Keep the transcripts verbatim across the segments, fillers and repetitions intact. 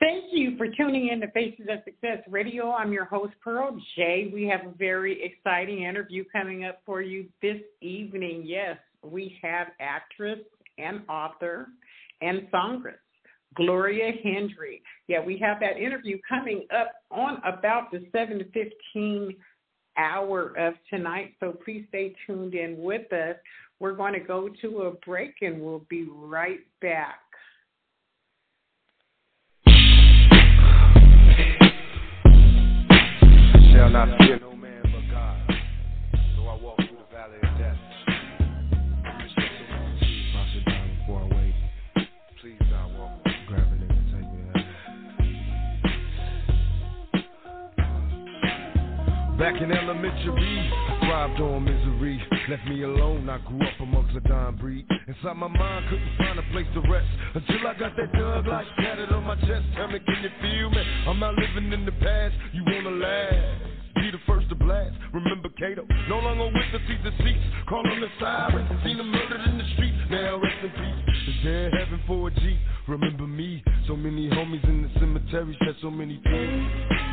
Thank you for tuning in to Faces of Success Radio. I'm your host, Pearl J. We have a very exciting interview coming up for you this evening. Yes, we have actress and author and songstress, Gloria Hendry. Yeah, we have that interview coming up on about the seven fifteen hour of tonight, so please stay tuned in with us. We're going to go to a break, and we'll be right back. Shall not fear no man but God. So I walk through the valley of death. Before I wait, please God walk with me. Grab a nigga, take me out. Back in elementary, I thrived on misery. Left me alone, I grew up amongst a dying breed. Inside my mind, couldn't find a place to rest until I got that Doug like tatted on my chest. Tell me, can you feel me? I'm not living in the past, you wanna laugh. Be the first to blast, remember Cato. No longer with the seats and seats, call on the sirens. Seen them murdered in the street, now rest in peace. Is there heaven for a G? Remember me, so many homies in the cemetery shed so many tears.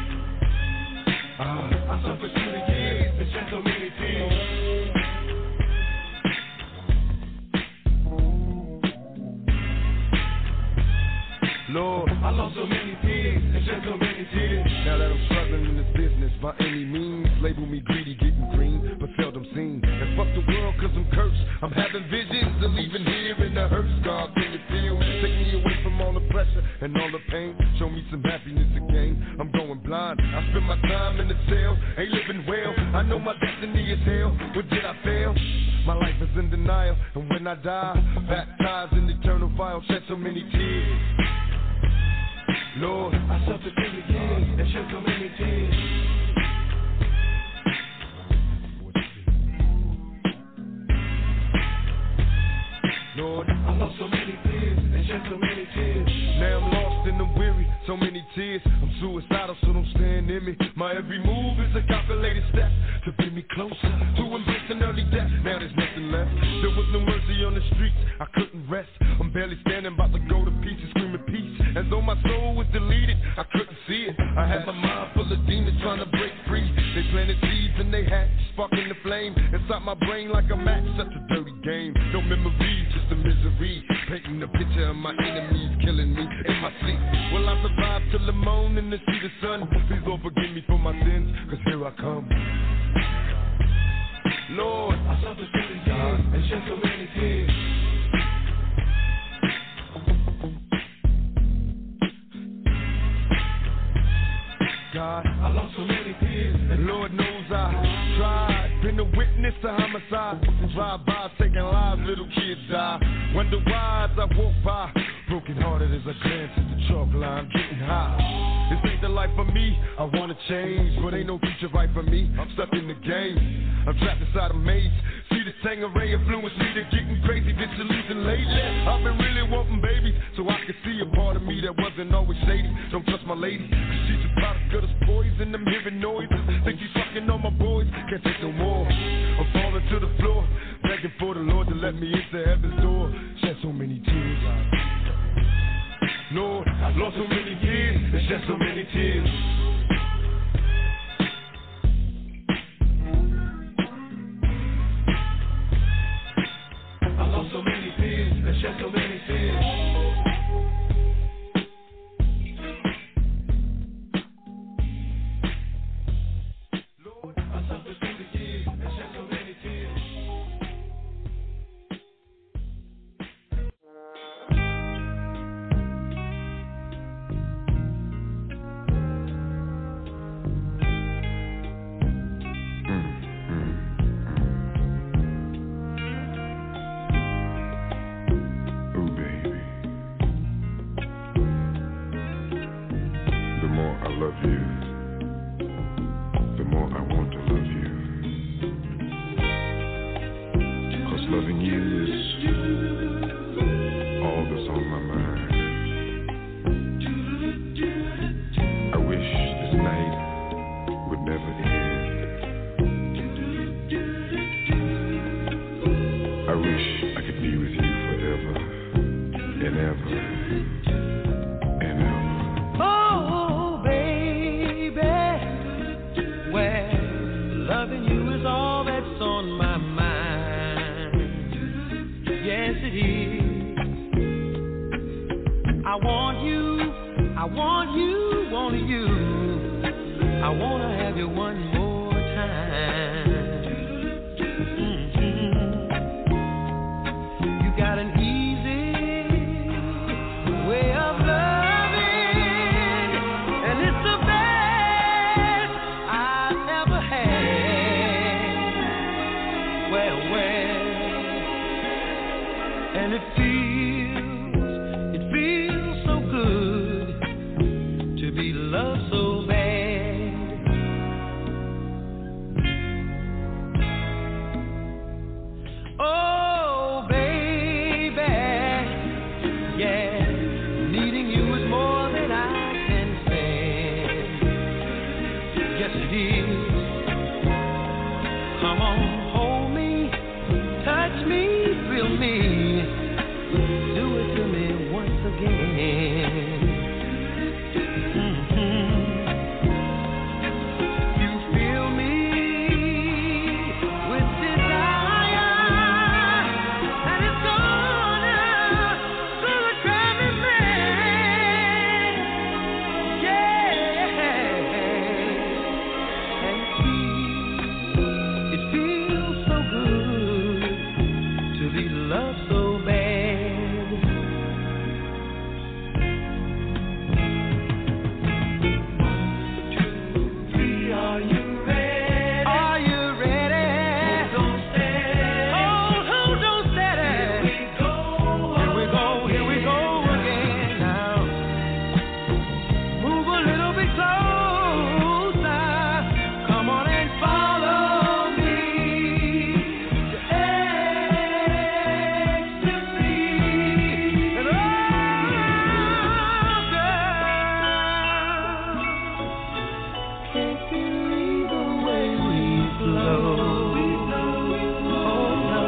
Ah, I suffered through the years and shed so many tears. Lord, I lost so many tears and shed so many tears. Now that I'm struggling in this business by any means, label me greedy, getting green, but seldom seen. And fuck the world cause I'm cursed. I'm having visions of leaving here in the hearse. God, can you feel me? Take me away from all the pressure and all the pain. Show me some happiness again. I'm going blind. I spend my time in the cell, ain't living well. I know my destiny is hell, but did I fail? My life is in denial, and when I die, baptized in eternal fire, shed so many tears. Lord, I suffered through the years and shed so many tears. Lord, I lost so many tears and shed so many tears. Now I'm lost and I'm weary, so many tears. I'm suicidal, so don't stand in me. My every move is a calculated step to bring me closer to embracing early death. Now there's nothing left. There was no mercy on the streets, I couldn't rest. I'm barely standing, about to go to pieces, screaming peace. As though my soul was deleted, I couldn't see it. I had my mind full of demons trying to break free. They planted seeds and they hatched, sparking the flame inside my brain like a match. Such a dirty game, no memories, just a misery. Painting a picture of my enemies killing me in my sleep. Will I survive till the morning to see the sun? Please Lord forgive me for my sins, cause here I come. Lord, I suffered through the years and shed so many tears. God, I lost so many tears, and Lord knows I tried. Been a witness to homicide, drive-bys taking lives, little kids die. Wonder why as I walk by, broken hearted as I glance at the chalk line, getting high. This ain't the life for me, I wanna change, but ain't no future right for me. I'm stuck in the game, I'm trapped inside a maze. See the Tangeray influence me to getting crazy, disillusioned lately. I've been really wanting babies, so I can see a part of me that wasn't always shady. Don't trust my lady, cause she's a product of this poison. I'm hearing noises, think she's fucking on my boys, can't take no more. I'm falling to the floor, begging for the Lord to let me into heaven's door. Shed so many tears, Lord, I lost so many years and shed so many tears. I lost so many tears and shed so many tears. Lord, I suffered through the years and shed so many tears. Oh, I want you, I want you, want you. I wanna have you one more time. Mm-hmm. You got an easy way of loving, and it's the best I've ever had. Well, well, and it feels, it feels so good to be loved so bad. Oh, baby, yeah, needing you is more than I can stand. Yes, it is. Come on, hold me, touch me, thrill me, do it to me once again. Mm-hmm. You fill me with desire, and it's gonna, gonna drive me mad. Yeah, and it feels, it feels so good to be loved so bad. Two, three, are you ready? Are you ready? Hold on steady. Hold, hold on steady. Here we go. Here we go, here we go again now. Move a little bit closer. Come on and follow me to ecstasy. And oh, girl, can't believe the way we flow. Oh, no.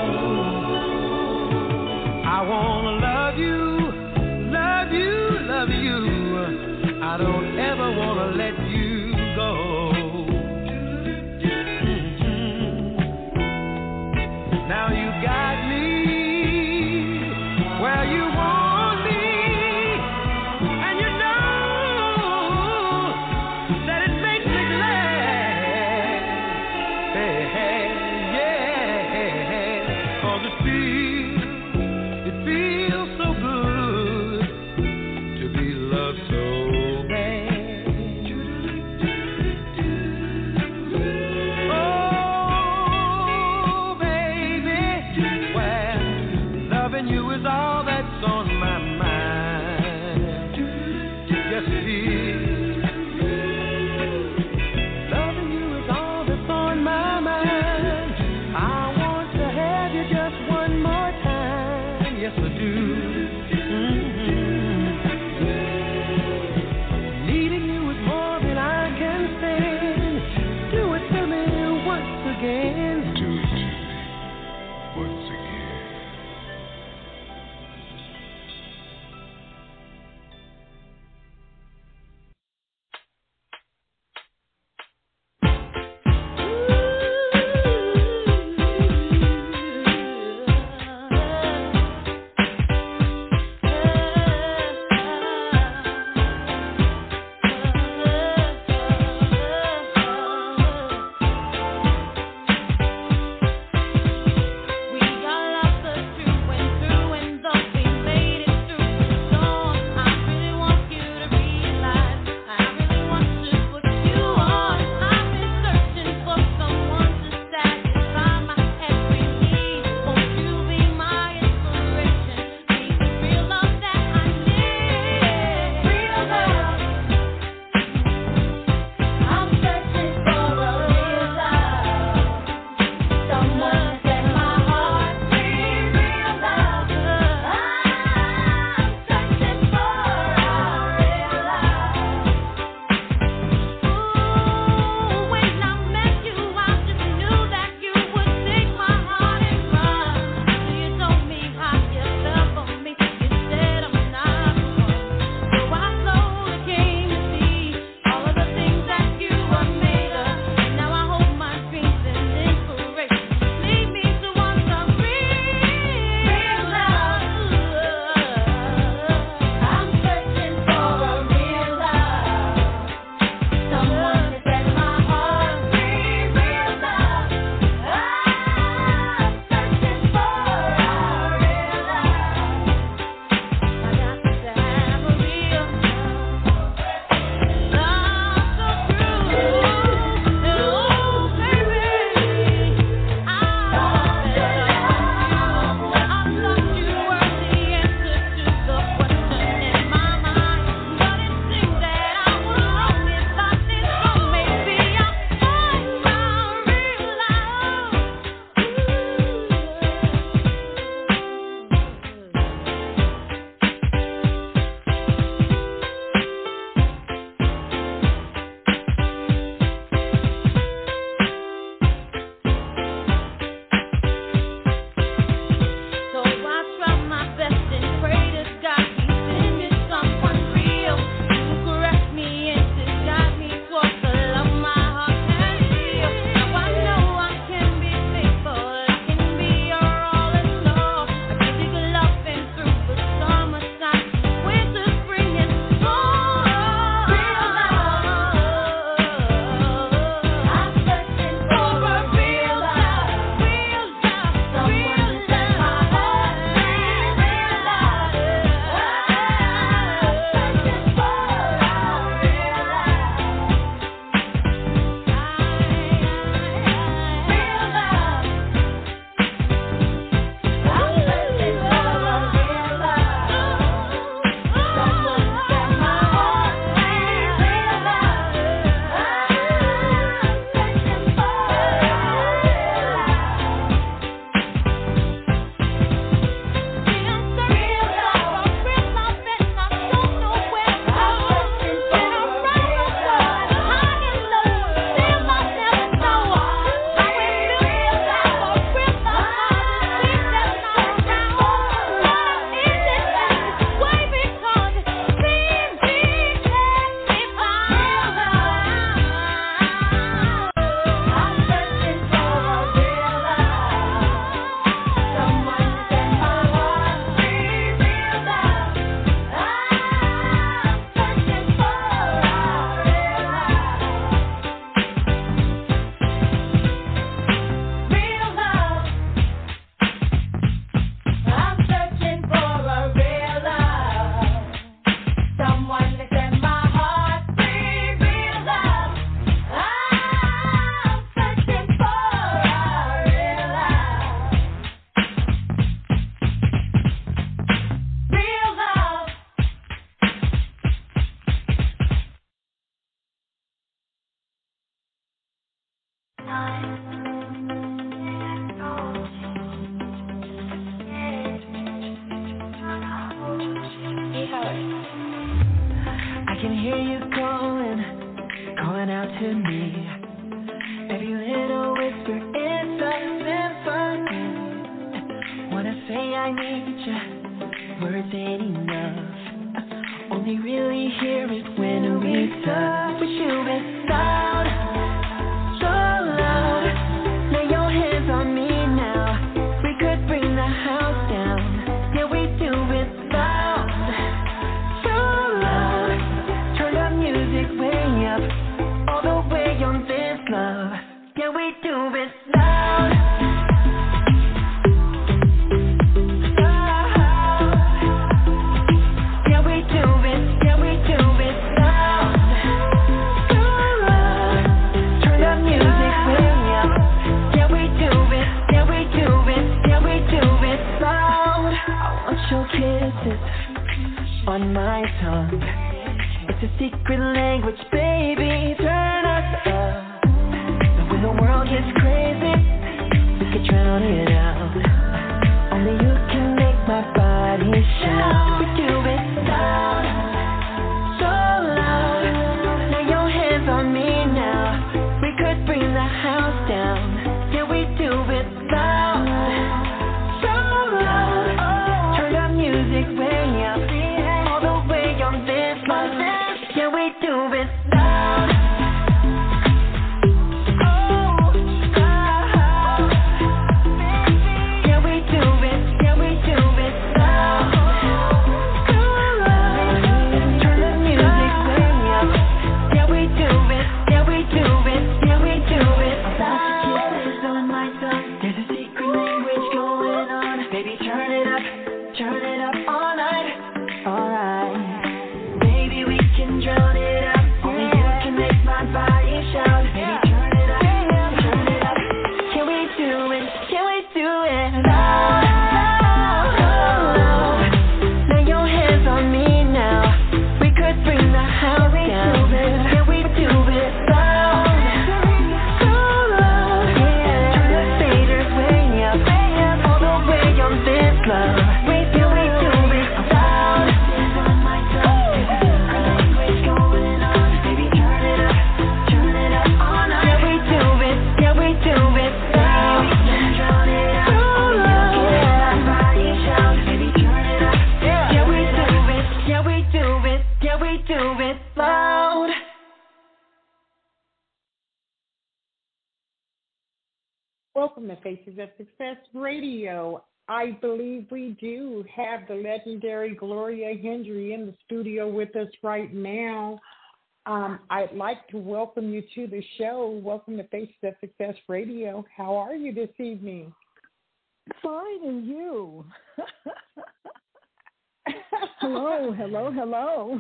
I wanna love you, love you, love you. I don't ever wanna let you go. Mhm. Now you got me where you want me, and you know that it makes me glad. Hey, hey, yeah, 'cause it feels, it feels so good to be loved so bad. can hear you calling, calling out to me. Every little whisper is a symphony. Wanna say I need you, words ain't enough. Only really hear it when we touch. Wish you been loud, so loud. Lay your hands on me now. We could bring the house down. Yeah, we do it loud, so loud. Turn the music way up, all the way on this love. Yeah, we do it loud. On my tongue, it's a secret language, baby, turn us up. And when the world gets crazy, we can drown it out. Only you can make my body shout. We do it loud, so loud. Lay your hands on me now. We could bring the house down. Yeah, we do it loud, so loud. Turn the music way up. Yeah, we do it loud. Oh, loud. Yeah, we do it. Yeah, we do it loud. So loud. Turn the music way up. Yeah, we do it. Yeah, we do it. Yeah, we do it loud. Kisses on my tongue. There's a secret language going on. Baby, turn it up. Turn it up all night. All right. Drown it out, only you can make my body shout. Baby, turn it up, turn it up. Can we do it? Can we do it? Loud, loud. Lay your hands on me now. We could bring the house down. Can we do it? Loud, so loud. Turn the faders way up, all the way on this love. Can we do it? Loud. Welcome to Faces of Success Radio. I believe we do have the legendary Gloria Hendry in the studio with us right now. Um, I'd like to welcome you to the show. Welcome to Faces of Success Radio. How are you this evening? Fine, and you? Hello, hello, hello.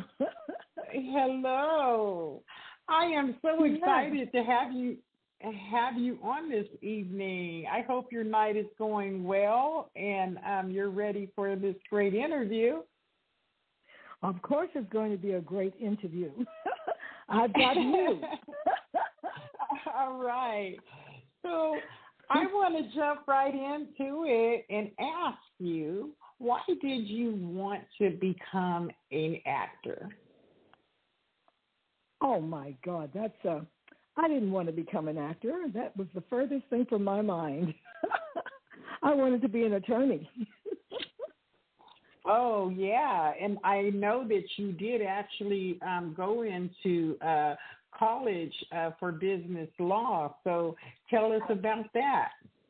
Hello. I am so excited to have you have you on this evening. I hope your night is going well and um, you're ready for this great interview. Of course it's going to be a great interview. I've got you. All right. So I want to jump right into it and ask you, why did you want to become an actor? Oh, my God. That's a... I didn't want to become an actor. That was the furthest thing from my mind. I wanted to be an attorney. Oh, yeah. And I know that you did actually um, go into uh, college uh, for business law. So tell us about that.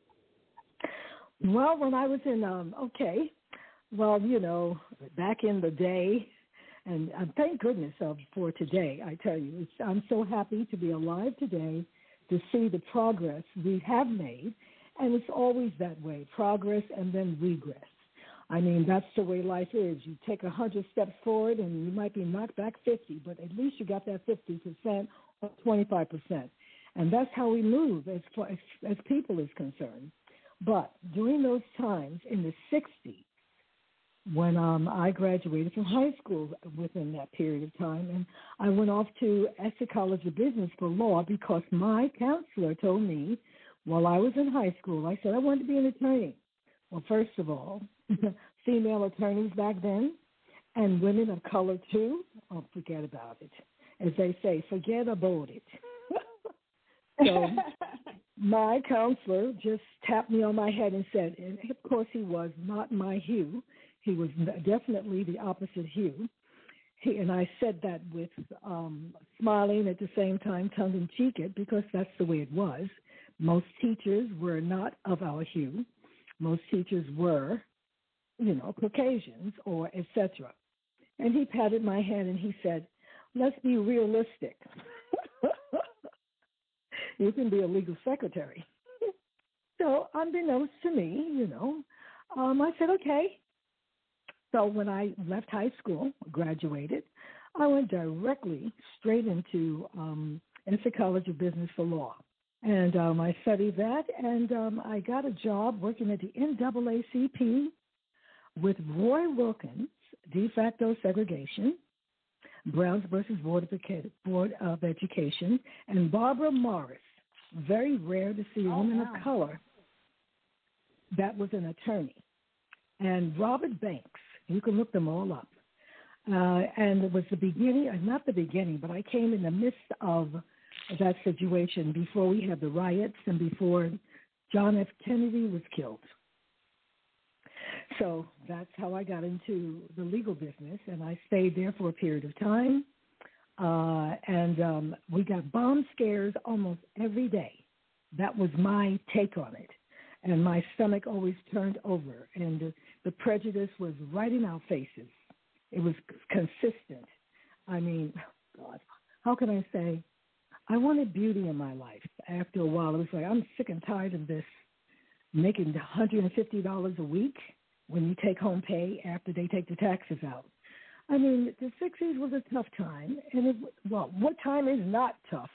Well, when I was in, um, okay, well, you know, back in the day, and uh, thank goodness uh, for today, I tell you. It's, I'm so happy to be alive today to see the progress we have made, and it's always that way, progress and then regress. I mean, that's the way life is. You take one hundred steps forward, and you might be knocked back fifty, but at least you got that fifty percent or twenty-five percent. And that's how we move as, far as, as people is concerned. But during those times in the sixties, when um, I graduated from high school within that period of time, and I went off to Essex College of Business for law because my counselor told me while I was in high school, I said I wanted to be an attorney. Well, first of all, female attorneys back then and women of color too, oh, forget about it. As they say, forget about it. So my counselor just tapped me on my head and said, and of course he was not my hue. He was definitely the opposite hue. He, and I said that with um, smiling at the same time, tongue-in-cheek it, because that's the way it was. Most teachers were not of our hue. Most teachers were, you know, Caucasians or et cetera. And he patted my hand and he said, let's be realistic. You can be a legal secretary. So unbeknownst to me, you know, um, I said, okay. So when I left high school, graduated, I went directly straight into um, Essex College of Business for Law. And um, I studied that, and um, I got a job working at the N double A C P with Roy Wilkins, de facto segregation, Browns versus Board of, Board of Education, and Barbara Morris. Very rare to see a oh, woman wow. of color that was an attorney. And Robert Banks, you can look them all up. Uh, and it was the beginning, not the beginning, but I came in the midst of that situation before we had the riots and before John F. Kennedy was killed. So that's how I got into the legal business, and I stayed there for a period of time. Uh, and um, we got bomb scares almost every day. That was my take on it. And my stomach always turned over, and the, the prejudice was right in our faces. It was consistent. I mean, God, how can I say? I wanted beauty in my life. After a while, it was like, I'm sick and tired of this, making one hundred fifty dollars a week when you take home pay after they take the taxes out. I mean, the sixties was a tough time. And, it, well, what time is not tough?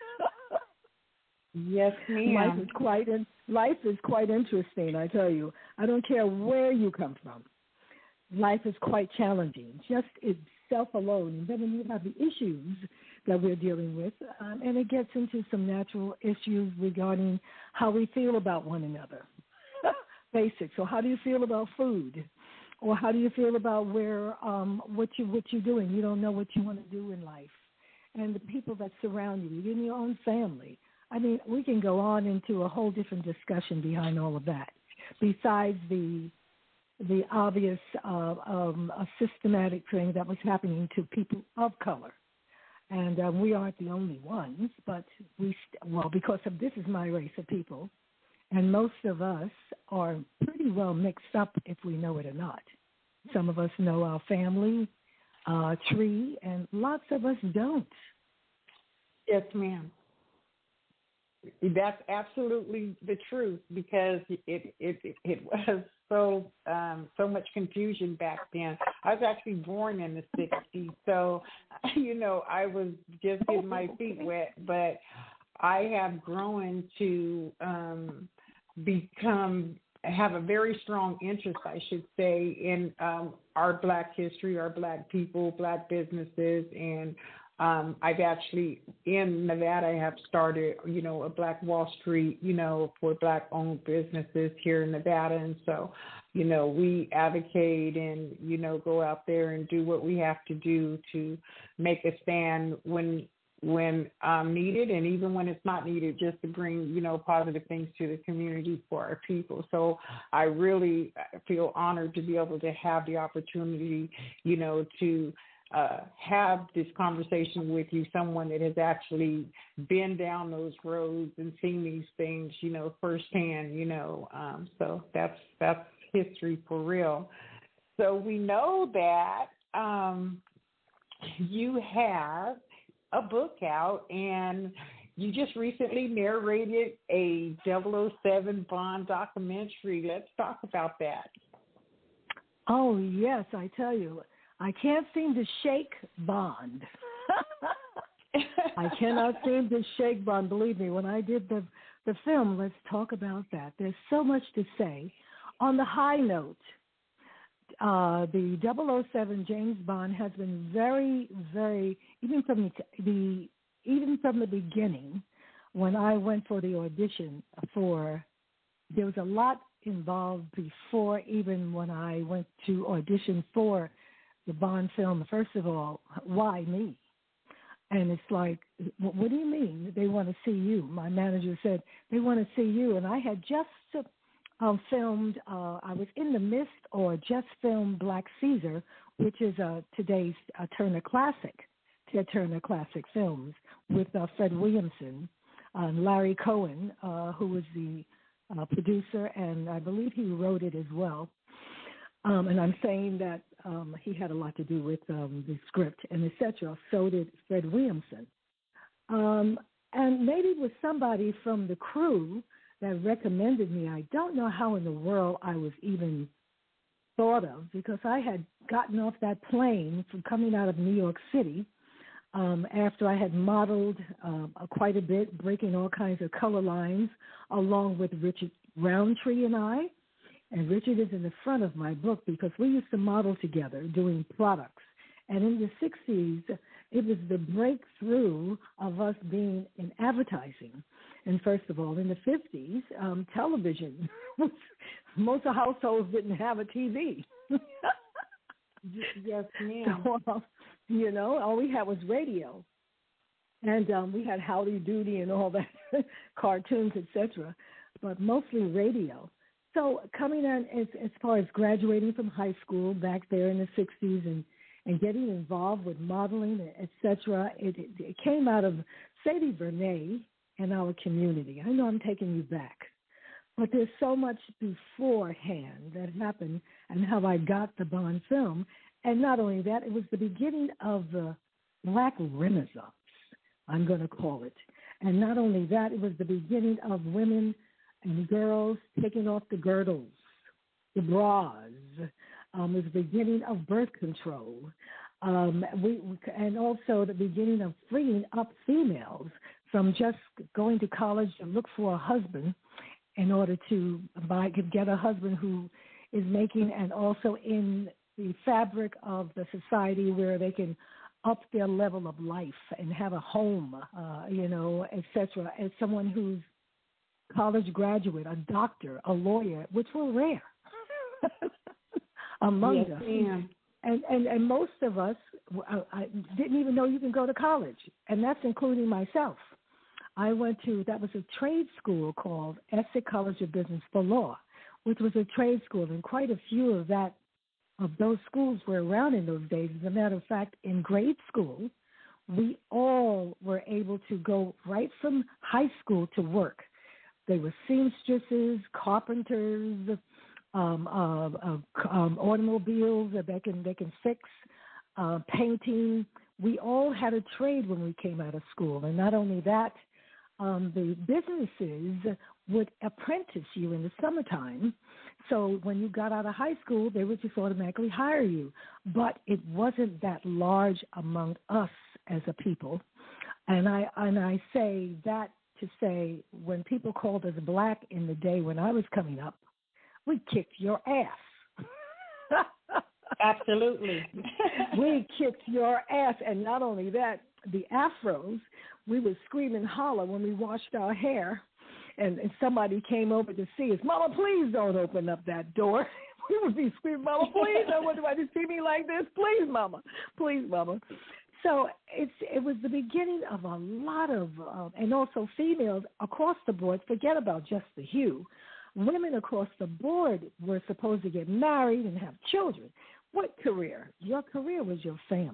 Yes, ma'am. Life is quite in, life is quite interesting, I tell you. I don't care where you come from. Life is quite challenging, just itself alone. And then when you have the issues that we're dealing with, um, and it gets into some natural issues regarding how we feel about one another. Basic. So how do you feel about food? Or how do you feel about where um, what you what you're doing? You don't know what you want to do in life, and the people that surround you, even your own family. I mean, we can go on into a whole different discussion behind all of that. Besides the the obvious uh, um, a systematic thing that was happening to people of color, and um, we aren't the only ones. But we st- well, because of this is my race of people. And most of us are pretty well mixed up if we know it or not. Some of us know our family uh, tree, and lots of us don't. Yes, ma'am. That's absolutely the truth, because it it it was so um, so much confusion back then. I was actually born in the sixties, so you know I was just getting my feet wet, but I have grown to um, become, have a very strong interest, I should say, in um, our Black history, our Black people, Black businesses. And um, I've actually, in Nevada, I have started, you know, a Black Wall Street, you know, for Black-owned businesses here in Nevada. And so, you know, we advocate and, you know, go out there and do what we have to do to make a stand when when um, needed, and even when it's not needed, just to bring, you know, positive things to the community for our people. So I really feel honored to be able to have the opportunity, you know, to uh, have this conversation with you, someone that has actually been down those roads and seen these things, you know, firsthand, you know. Um, so that's that's history for real. So we know that um, you have a book out, and you just recently narrated a double oh seven Bond documentary. Let's talk about that. Oh, yes, I tell you, I can't seem to shake Bond. I cannot seem to shake Bond. Believe me, when I did the, the film, let's talk about that. There's so much to say. On the high note, Uh, the double oh seven James Bond has been very, very, even from the, the even from the beginning, when I went for the audition for, there was a lot involved before even when I went to audition for the Bond film, first of all, why me? And it's like, what do you mean? They want to see you. My manager said, they want to see you. And I had just um, filmed, uh, I was in the midst or just filmed Black Caesar, which is uh, today's uh, Turner Classic, Ted Turner Classic Films, with uh, Fred Williamson, uh, Larry Cohen, uh, who was the uh, producer, and I believe he wrote it as well. Um, and I'm saying that um, he had a lot to do with um, the script and et cetera. So did Fred Williamson. Um, and maybe it was somebody from the crew that recommended me. I don't know how in the world I was even thought of, because I had gotten off that plane from coming out of New York City um, after I had modeled um, quite a bit, breaking all kinds of color lines, along with Richard Roundtree and I. And Richard is in the front of my book because we used to model together doing products. And in the sixties, it was the breakthrough of us being in advertising. And first of all, in the fifties, um, television. Most of households didn't have a T V. Yes, ma'am. So, uh, you know, all we had was radio. And um, we had Howdy Doody and all that, cartoons, et cetera, but mostly radio. So coming on as, as far as graduating from high school back there in the sixties and, and getting involved with modeling, et cetera, it, it, it came out of Sadie Bernay and our community. I know I'm taking you back, but there's so much beforehand that happened and how I got the Bond film. And not only that, it was the beginning of the Black Renaissance, I'm going to call it. And not only that, it was the beginning of women and girls taking off the girdles, the bras. Um, it was the beginning of birth control. Um, we, and also the beginning of freeing up females from just going to college to look for a husband in order to buy, get a husband who is making, and also in the fabric of the society where they can up their level of life and have a home, uh, you know, et cetera, as someone who's college graduate, a doctor, a lawyer, which were rare among yes, us. Ma'am. And, and and most of us I, I didn't even know you can go to college, and that's including myself. I went to, that was a trade school called Essex College of Business for Law, which was a trade school, and quite a few of that of those schools were around in those days. As a matter of fact, in grade school, we all were able to go right from high school to work. They were seamstresses, carpenters, um, uh, uh, um, automobiles that they can they can fix, uh, painting. We all had a trade when we came out of school, and not only that, um, the businesses would apprentice you in the summertime. So when you got out of high school, they would just automatically hire you. But it wasn't that large among us as a people, and I and I say that to say, when people called us black in the day when I was coming up, we kicked your ass. Absolutely. We kicked your ass. And not only that, the afros, we would scream and holler when we washed our hair, and, and somebody came over to see us. Mama, please don't open up that door. We would be screaming, Mama, please don't want to see me like this. Please, Mama. Please, Mama. So it's it was the beginning of a lot of, uh, and also females across the board, forget about just the hue. Women across the board were supposed to get married and have children. What career? Your career was your family.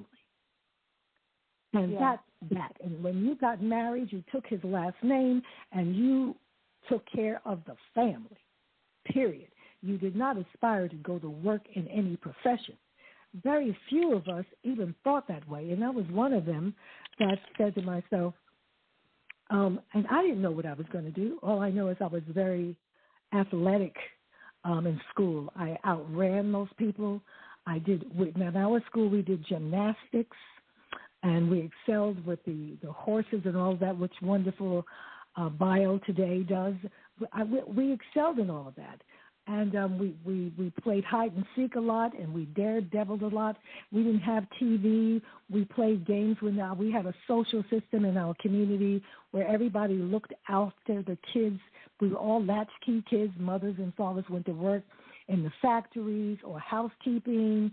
And yeah. that's that. And when you got married, you took his last name and you took care of the family, period. You did not aspire to go to work in any profession. Very few of us even thought that way, and I was one of them that said to myself, um, and I didn't know what I was going to do. All I know is I was very athletic um, in school. I outran most people. I did, now in our school we did gymnastics, and we excelled with the, the horses and all that, which wonderful uh, bio today does. I, we, we excelled in all of that. And um, we, we, we played hide and seek a lot, and we daredeviled a lot. We didn't have T V. We played games. When uh, we had a social system in our community where everybody looked after the kids. We were all latchkey kids. Mothers and fathers went to work in the factories or housekeeping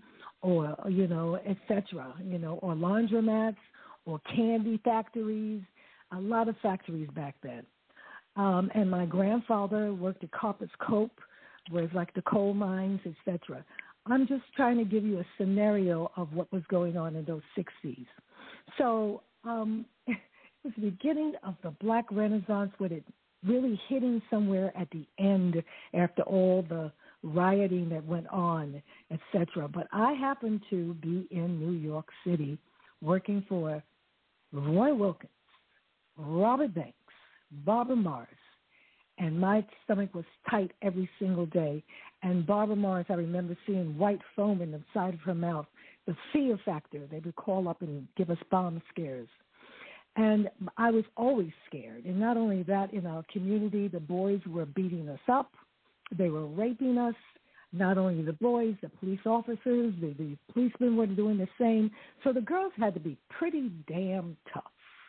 or, you know, et cetera, you know, or laundromats or candy factories, a lot of factories back then. Um, and my grandfather worked at Carpets Cope, where it's like the coal mines, et cetera. I'm just trying to give you a scenario of what was going on in those sixties. So um, it was the beginning of the Black Renaissance, with it really hitting somewhere at the end after all the rioting that went on, et cetera. But I happened to be in New York City working for Roy Wilkins, Robert Banks, Barbara Morris, and my stomach was tight every single day. And Barbara Morris, I remember seeing white foam in the side of her mouth, the fear factor. They would call up and give us bomb scares. And I was always scared. And not only that, in our community, the boys were beating us up. They were raping us. Not only the boys, the police officers, the, the policemen were doing the same. So the girls had to be pretty damn tough.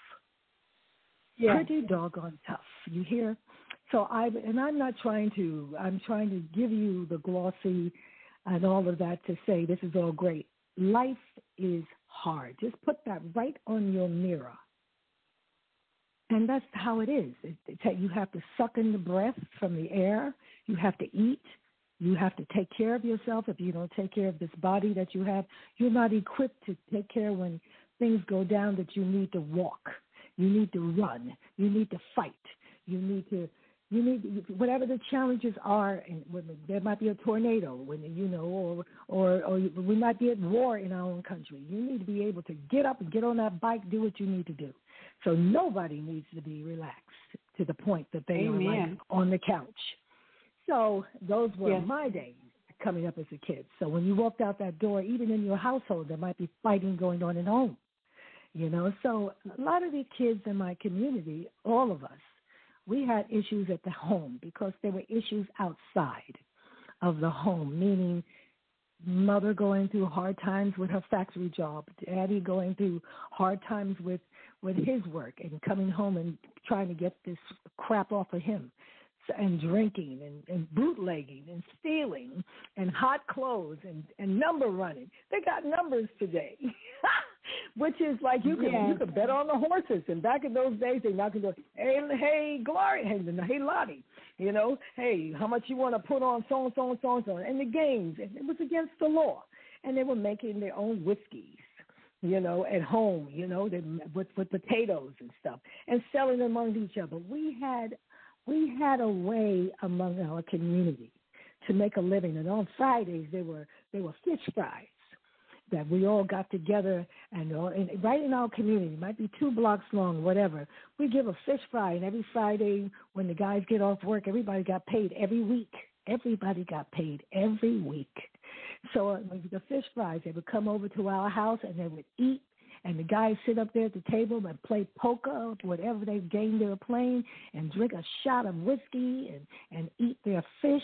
Yeah. Pretty doggone tough. You hear? So I, and I'm not trying to, I'm trying to give you the glossy and all of that to say this is all great. Life is hard. Just put that right on your mirror. And that's how it is. It, it, you have to suck in the breath from the air. You have to eat. You have to take care of yourself. If you don't take care of this body that you have, you're not equipped to take care when things go down that you need to walk. You need to run. You need to fight. You need to, you need, whatever the challenges are, and when there might be a tornado, when you know, or, or, or we might be at war in our own country. You need to be able to get up and get on that bike, do what you need to do. So nobody needs to be relaxed to the point that they Amen. Are like on the couch. So those were yes. my days coming up as a kid. So when you walked out that door, even in your household, there might be fighting going on at home. You know, so a lot of the kids in my community, all of us, we had issues at the home because there were issues outside of the home, meaning mother going through hard times with her factory job, daddy going through hard times with, with his work and coming home and trying to get this crap off of him, and drinking and, and bootlegging and stealing and hot clothes and, and number running. They got numbers today, which is like you could yeah. you could bet on the horses. And back in those days, they knock and go, hey, hey, Gloria, hey, hey, Lottie, you know, hey, how much you want to put on so and so and so and so. And the games, and it was against the law. And they were making their own whiskeys, you know, at home, you know, they, with, with potatoes and stuff, and selling them among each other. We had We had a way among our community to make a living, and on Fridays they were they were fish fries that we all got together, and, all, and right in our community, it might be two blocks long, whatever. We give a fish fry, and every Friday when the guys get off work, everybody got paid every week. Everybody got paid every week. So uh, the fish fries, they would come over to our house and they would eat. And the guys sit up there at the table and play poker, whatever they game they were playing, and drink a shot of whiskey and, and eat their fish.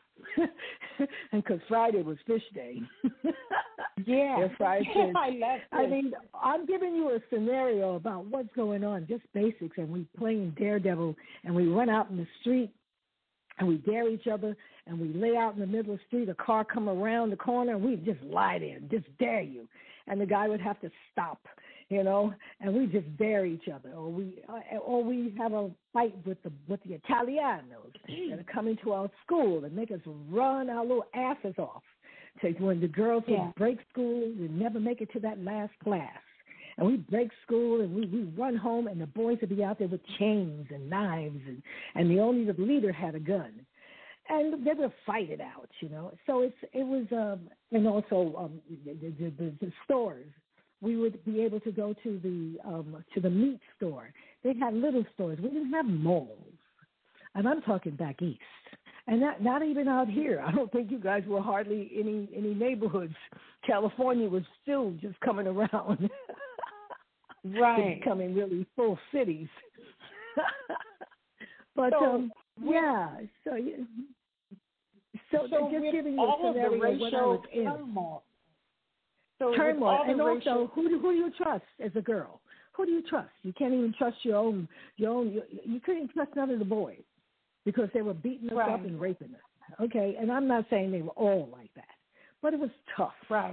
And because Friday was fish day. Yeah. Fried fish. I, love I mean, I'm giving you a scenario about what's going on, just basics. And we playing Daredevil, and we run out in the street, and we dare each other, and we lay out in the middle of the street. A car come around the corner, and we just lie there and just dare you. And the guy would have to stop, you know, and we just dare each other. Or we uh, or we have a fight with the with the Italianos that are coming to our school and make us run our little asses off. So when the girls yeah. would break school, we'd never make it to that last class. And we break school, and we, we run home, and the boys would be out there with chains and knives, and, and the only the leader had a gun. And they would fight it out, you know. So it's it was, um, and also um, the, the, the, the stores. We would be able to go to the um, to the meat store. They had little stores. We didn't have malls, and I'm talking back east, and not not even out here. I don't think you guys were hardly any any neighborhoods. California was still just coming around, right? Becoming really full cities. But so, um, yeah, so. So, so just giving you a scenario of what I was in. Turmoil. So turmoil. And racial... also, who do, who do you trust as a girl? Who do you trust? You can't even trust your own, your own, you, you couldn't trust none of the boys because they were beating us right. up and raping us. Okay, and I'm not saying they were all like that, but it was tough. Right.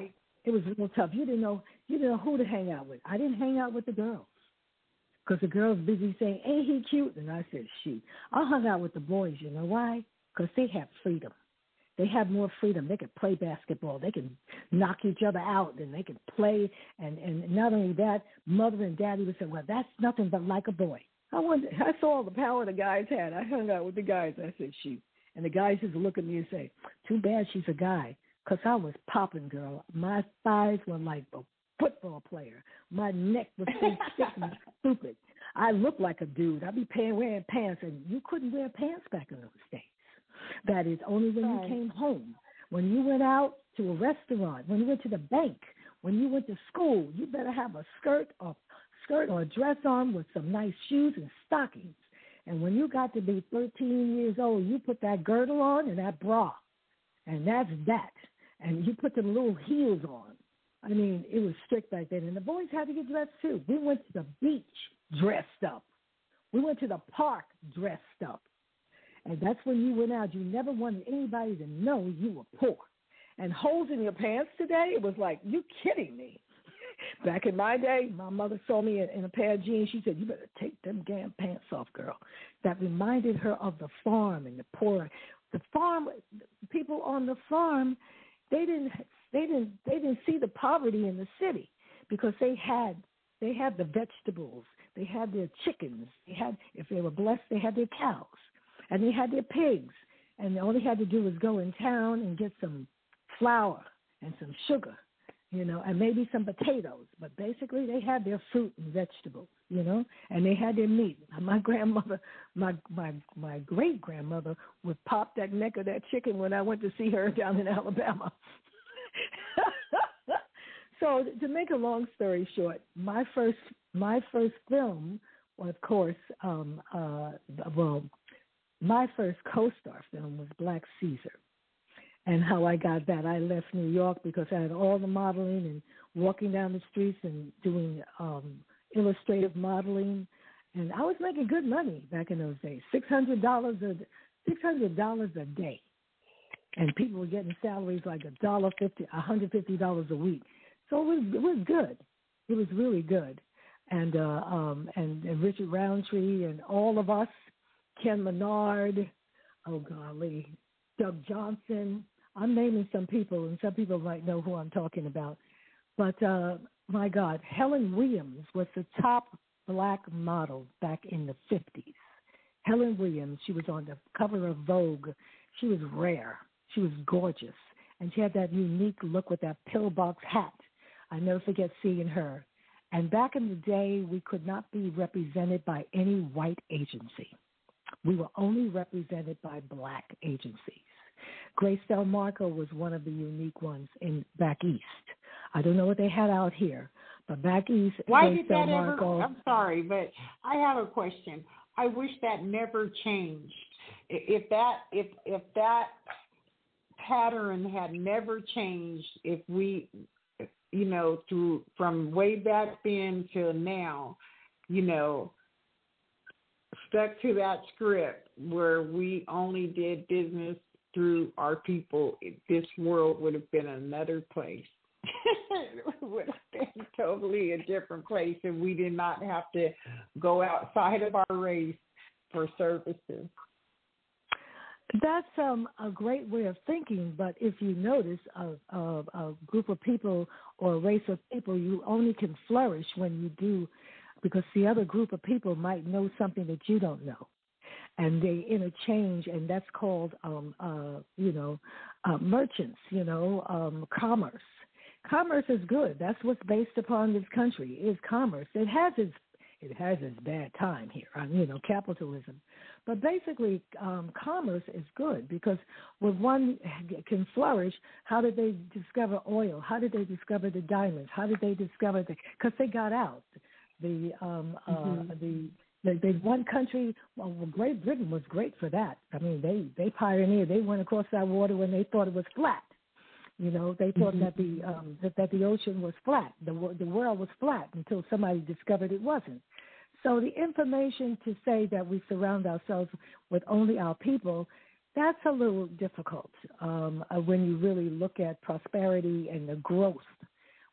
It was real tough. You didn't know you didn't know who to hang out with. I didn't hang out with the girls because the girls busy saying, "Ain't he cute?" And I said, "Shoot." I hung out with the boys. You know why? Because they have freedom. They have more freedom. They could play basketball. They can knock each other out, and they can play. And, and not only that, mother and daddy would say, "Well, that's nothing but like a boy." I wonder, I saw all the power the guys had. I hung out with the guys. I said, "Shoot." And the guys used to look at me and say, "Too bad she's a guy." Because I was popping, girl. My thighs were like a football player. My neck was so thick and stupid. I looked like a dude. I'd be paying, wearing pants, and you couldn't wear pants back in those days. That is only when you came home. When you went out to a restaurant, when you went to the bank, when you went to school, you better have a skirt or skirt or a dress on with some nice shoes and stockings. And when you got to be thirteen years old, you put that girdle on and that bra. And that's that. And you put them little heels on. I mean, it was strict back then. And the boys had to get dressed, too. We went to the beach dressed up. We went to the park dressed up. And that's when you went out. You never wanted anybody to know you were poor. And holes in your pants today, it was like, you kidding me. Back in my day, my mother saw me in, in a pair of jeans. She said, "You better take them damn pants off, girl." That reminded her of the farm and the poor. The farm, people on the farm, they didn't, they didn't, they didn't see the poverty in the city because they had, they had the vegetables, they had their chickens, they had, if they were blessed, they had their cows, and they had their pigs, and all they had to do was go in town and get some flour and some sugar, you know, and maybe some potatoes. But basically, they had their fruit and vegetables, you know, and they had their meat. My grandmother, my my my great grandmother would pop that neck of that chicken when I went to see her down in Alabama. So to make a long story short, my first my first film, well, of course, um, uh, well, my first co-star film was Black Caesar. And how I got that, I left New York because I had all the modeling and walking down the streets and doing um, illustrative modeling, and I was making good money back in those days, six hundred dollars a six hundred dollars a day, and people were getting salaries like a dollar fifty, a hundred fifty dollars a week. So it was it was good, it was really good, and uh, um, and, and Richard Roundtree and all of us, Ken Menard, oh golly, Doug Johnson. I'm naming some people, and some people might know who I'm talking about. But, uh, my God, Helen Williams was the top black model back in the fifties. Helen Williams, she was on the cover of Vogue. She was rare. She was gorgeous. And she had that unique look with that pillbox hat. I never forget seeing her. And back in the day, we could not be represented by any white agency. We were only represented by black agencies. Grace Del Marco was one of the unique ones in back east. I don't know what they had out here, but back east, Why Grace did Del that Marco. ever? I'm sorry, but I have a question. I wish that never changed. If that, if if that pattern had never changed, if we, you know, through from way back then till now, you know, stuck to that script where we only did business through our people, this world would have been another place. It would have been totally a different place, and we did not have to go outside of our race for services. That's um, a great way of thinking, but if you notice a, a, a group of people or a race of people, you only can flourish when you do, because the other group of people might know something that you don't know. And they interchange, and that's called, um, uh, you know, uh, merchants, you know, um, commerce. Commerce is good. That's what's based upon this country is commerce. It has its it has its bad time here, you know, capitalism. But basically, um, commerce is good because when one can flourish, how did they discover oil? How did they discover the diamonds? How did they discover the? Because they got out. The um, mm-hmm. uh, the They, they one country, well, Great Britain was great for that. I mean, they, they pioneered. They went across that water when they thought it was flat. You know, they thought mm-hmm. that the um, that, that the ocean was flat. The the world was flat until somebody discovered it wasn't. So the information to say that we surround ourselves with only our people, that's a little difficult um, uh, when you really look at prosperity and the growth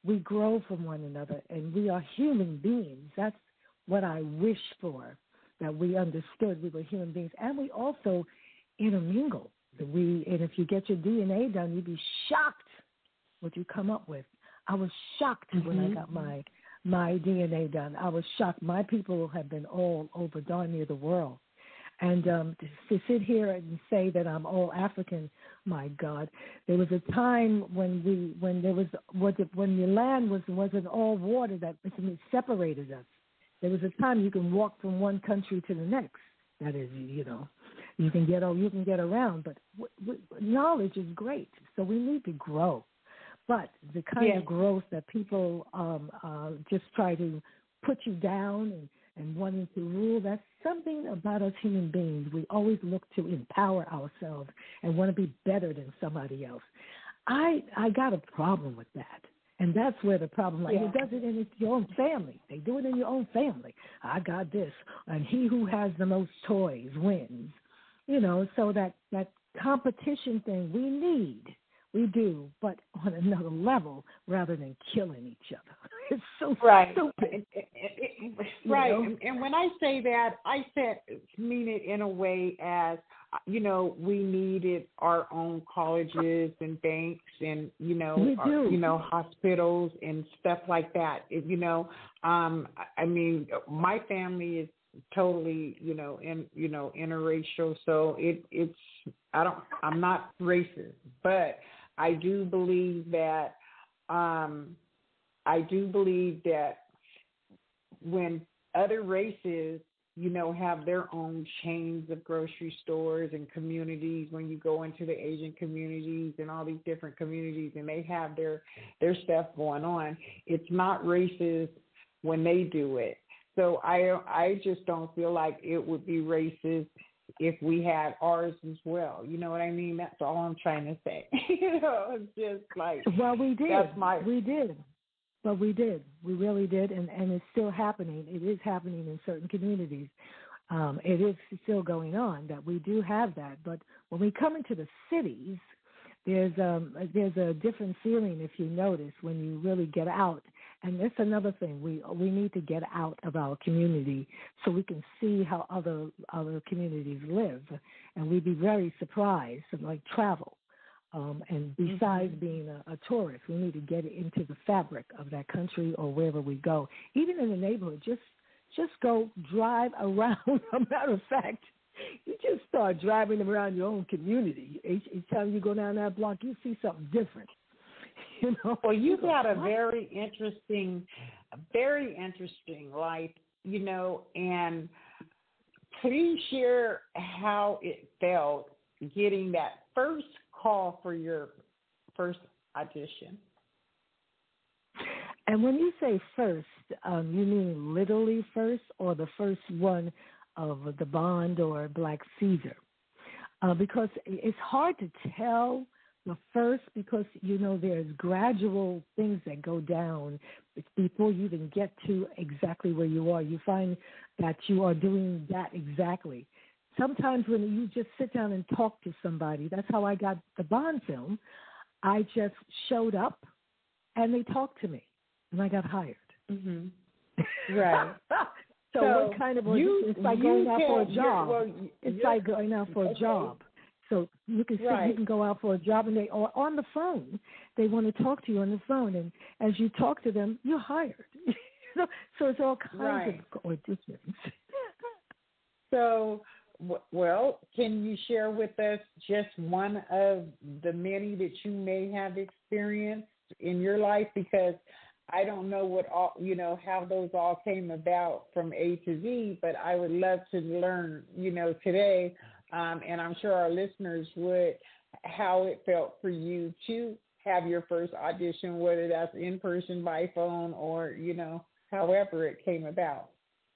we grow from one another, and we are human beings. That's what I wish for, that we understood we were human beings. And we also intermingle. We, and if you get your D N A done, you'd be shocked what you come up with. I was shocked mm-hmm. when I got my my D N A done. I was shocked. My people have been all over darn near the world. And um, to sit here and say that I'm all African, my God, there was a time when we, when there was, was it, when the land was wasn't all water that it separated us. There was a time you can walk from one country to the next. That is, you know, you can get you can get around, but w- w- knowledge is great. So we need to grow. But the kind yeah. of growth that people um, uh, just try to put you down and, and wanting to rule, that's something about us human beings. We always look to empower ourselves and want to be better than somebody else. I I got a problem with that. And that's where the problem lies. Yeah. It does it in your own family. They do it in your own family. I got this. And he who has the most toys wins. You know, so that, that competition thing we need. We do, but on another level rather than killing each other. It's so right. stupid. It, it, it, right. And, and when I say that, I said mean it in a way as, you know, we needed our own colleges and banks and, you know, our, you know, hospitals and stuff like that. It, you know, um, I mean, my family is totally, you know, in, you know, interracial. So it, it's, I don't, I'm not racist, but I do believe that, um, I do believe that when other races, you know, have their own chains of grocery stores and communities, when you go into the Asian communities and all these different communities and they have their, their stuff going on, it's not racist when they do it. So I, I just don't feel like it would be racist if we had ours as well. You know what I mean? That's all I'm trying to say. You know, it's just like, well, we did. That's my, we did. But we did. We really did, and, and it's still happening. It is happening in certain communities. Um, it is still going on that we do have that. But when we come into the cities, there's um, there's a different feeling, if you notice, when you really get out. And that's another thing. We we need to get out of our community so we can see how other other communities live. And we'd be very surprised, like travel. Um, and besides mm-hmm. being a, a tourist, we need to get into the fabric of that country or wherever we go. Even in the neighborhood, just just go drive around. A matter of fact, you just start driving around your own community. Each, each time you go down that block, you see something different. You know. Well, you've got a very interesting, very interesting life, you know. And please share how it felt getting that first call for your first audition. And when you say first, um, you mean literally first or the first one of The Bond or Black Caesar? Uh, because it's hard to tell the first because, you know, there's gradual things that go down before you even get to exactly where you are. You find that you are doing that exactly. Sometimes when you just sit down and talk to somebody, that's how I got the Bond film. I just showed up, and they talked to me, and I got hired. Mm-hmm. Right. so, so what kind of you, it's like going out for a job. Well, it's like going out for a okay. job. So you can sit, right. you can go out for a job, and they or on the phone. They want to talk to you on the phone, and as you talk to them, you're hired. so, so it's all kinds right. of auditions. So. Well, can you share with us just one of the many that you may have experienced in your life? Because I don't know what all, you know, how those all came about from A to Z, but I would love to learn, you know, today, um, and I'm sure our listeners would, how it felt for you to have your first audition, whether that's in person, by phone, or, you know, however it came about.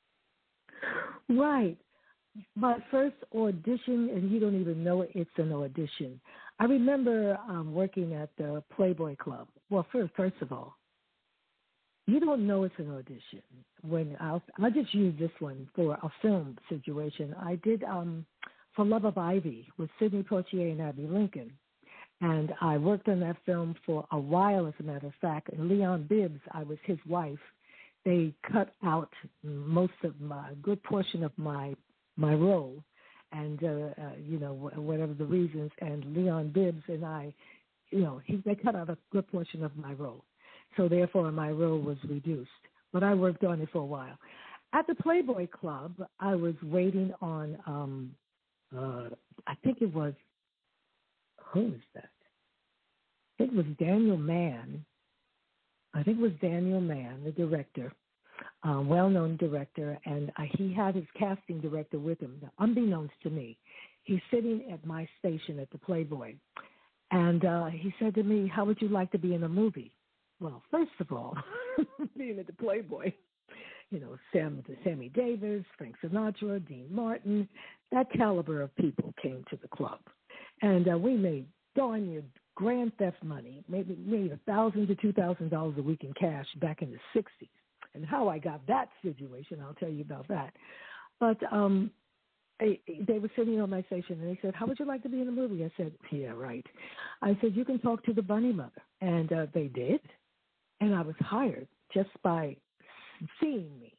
Right. My first audition, and you don't even know it's an audition. I remember um, working at the Playboy Club. Well, first, first of all, you don't know it's an audition. When I'll, I'll just use this one for a film situation. I did um, For Love of Ivy with Sidney Poitier and Abby Lincoln. And I worked on that film for a while, as a matter of fact. And Leon Bibbs, I was his wife. They cut out most of my, a good portion of my my role, and, uh, uh, you know, whatever the reasons. And Leon Bibbs and I, you know, he, they cut out a good portion of my role. So therefore, my role was reduced. But I worked on it for a while. At the Playboy Club, I was waiting on, um, uh, I think it was, who is that? I think it was Daniel Mann. I think it was Daniel Mann, the director, uh, well-known director, and uh, he had his casting director with him. Now, unbeknownst to me, he's sitting at my station at the Playboy, and uh, he said to me, "How would you like to be in a movie?" Well, first of all, being at the Playboy, you know, Sam, Sammy Davis, Frank Sinatra, Dean Martin, that caliber of people came to the club. And uh, we made darn near grand theft money, maybe made a thousand to two thousand dollars a week in cash back in the sixties. And how I got that situation, I'll tell you about that. But um, they, they were sitting on my station, and they said, "How would you like to be in a movie?" I said, "Yeah, right." I said, "You can talk to the bunny mother." And uh, they did. And I was hired just by seeing me.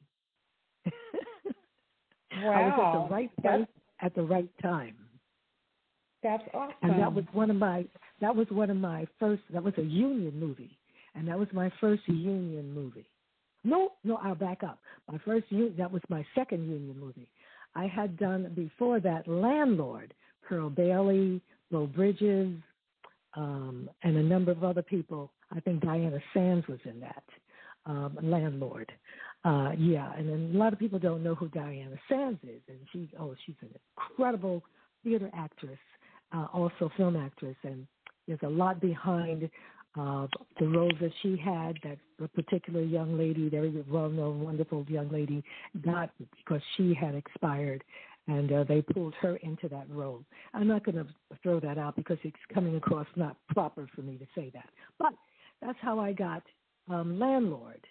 Wow. I was at the right place That's, at the right time. That's awesome. And that was one of my that was one of my first that was a union movie. And that was my first union movie. No, no, I'll back up. My first union that was my second union movie. I had done before that Landlord, Pearl Bailey, Bo Bridges, um, and a number of other people. I think Diana Sands was in that. Um, Landlord. Uh, yeah, and then a lot of people don't know who Diana Sands is, and she, oh, she's an incredible theater actress, uh, also film actress, and there's a lot behind uh, the roles that she had. That a particular young lady, very well-known, wonderful young lady, got because she had expired, and uh, they pulled her into that role. I'm not going to throw that out because it's coming across not proper for me to say that, but that's how I got um, Landlord.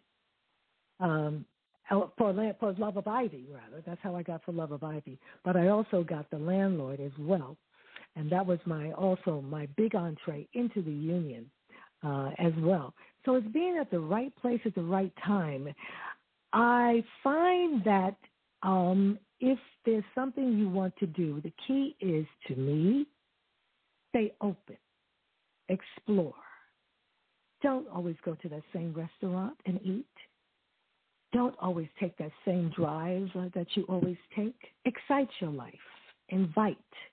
Um, for, for Love of Ivy, rather. That's how I got for Love of Ivy. But I also got The Landlord as well. And that was my also my big entree into the union uh, as well. So it's being at the right place at the right time. I find that um, if there's something you want to do, the key is, to me, stay open, explore. Don't always go to that same restaurant and eat. Don't always take that same drive uh, that you always take. Excite your life. Invite.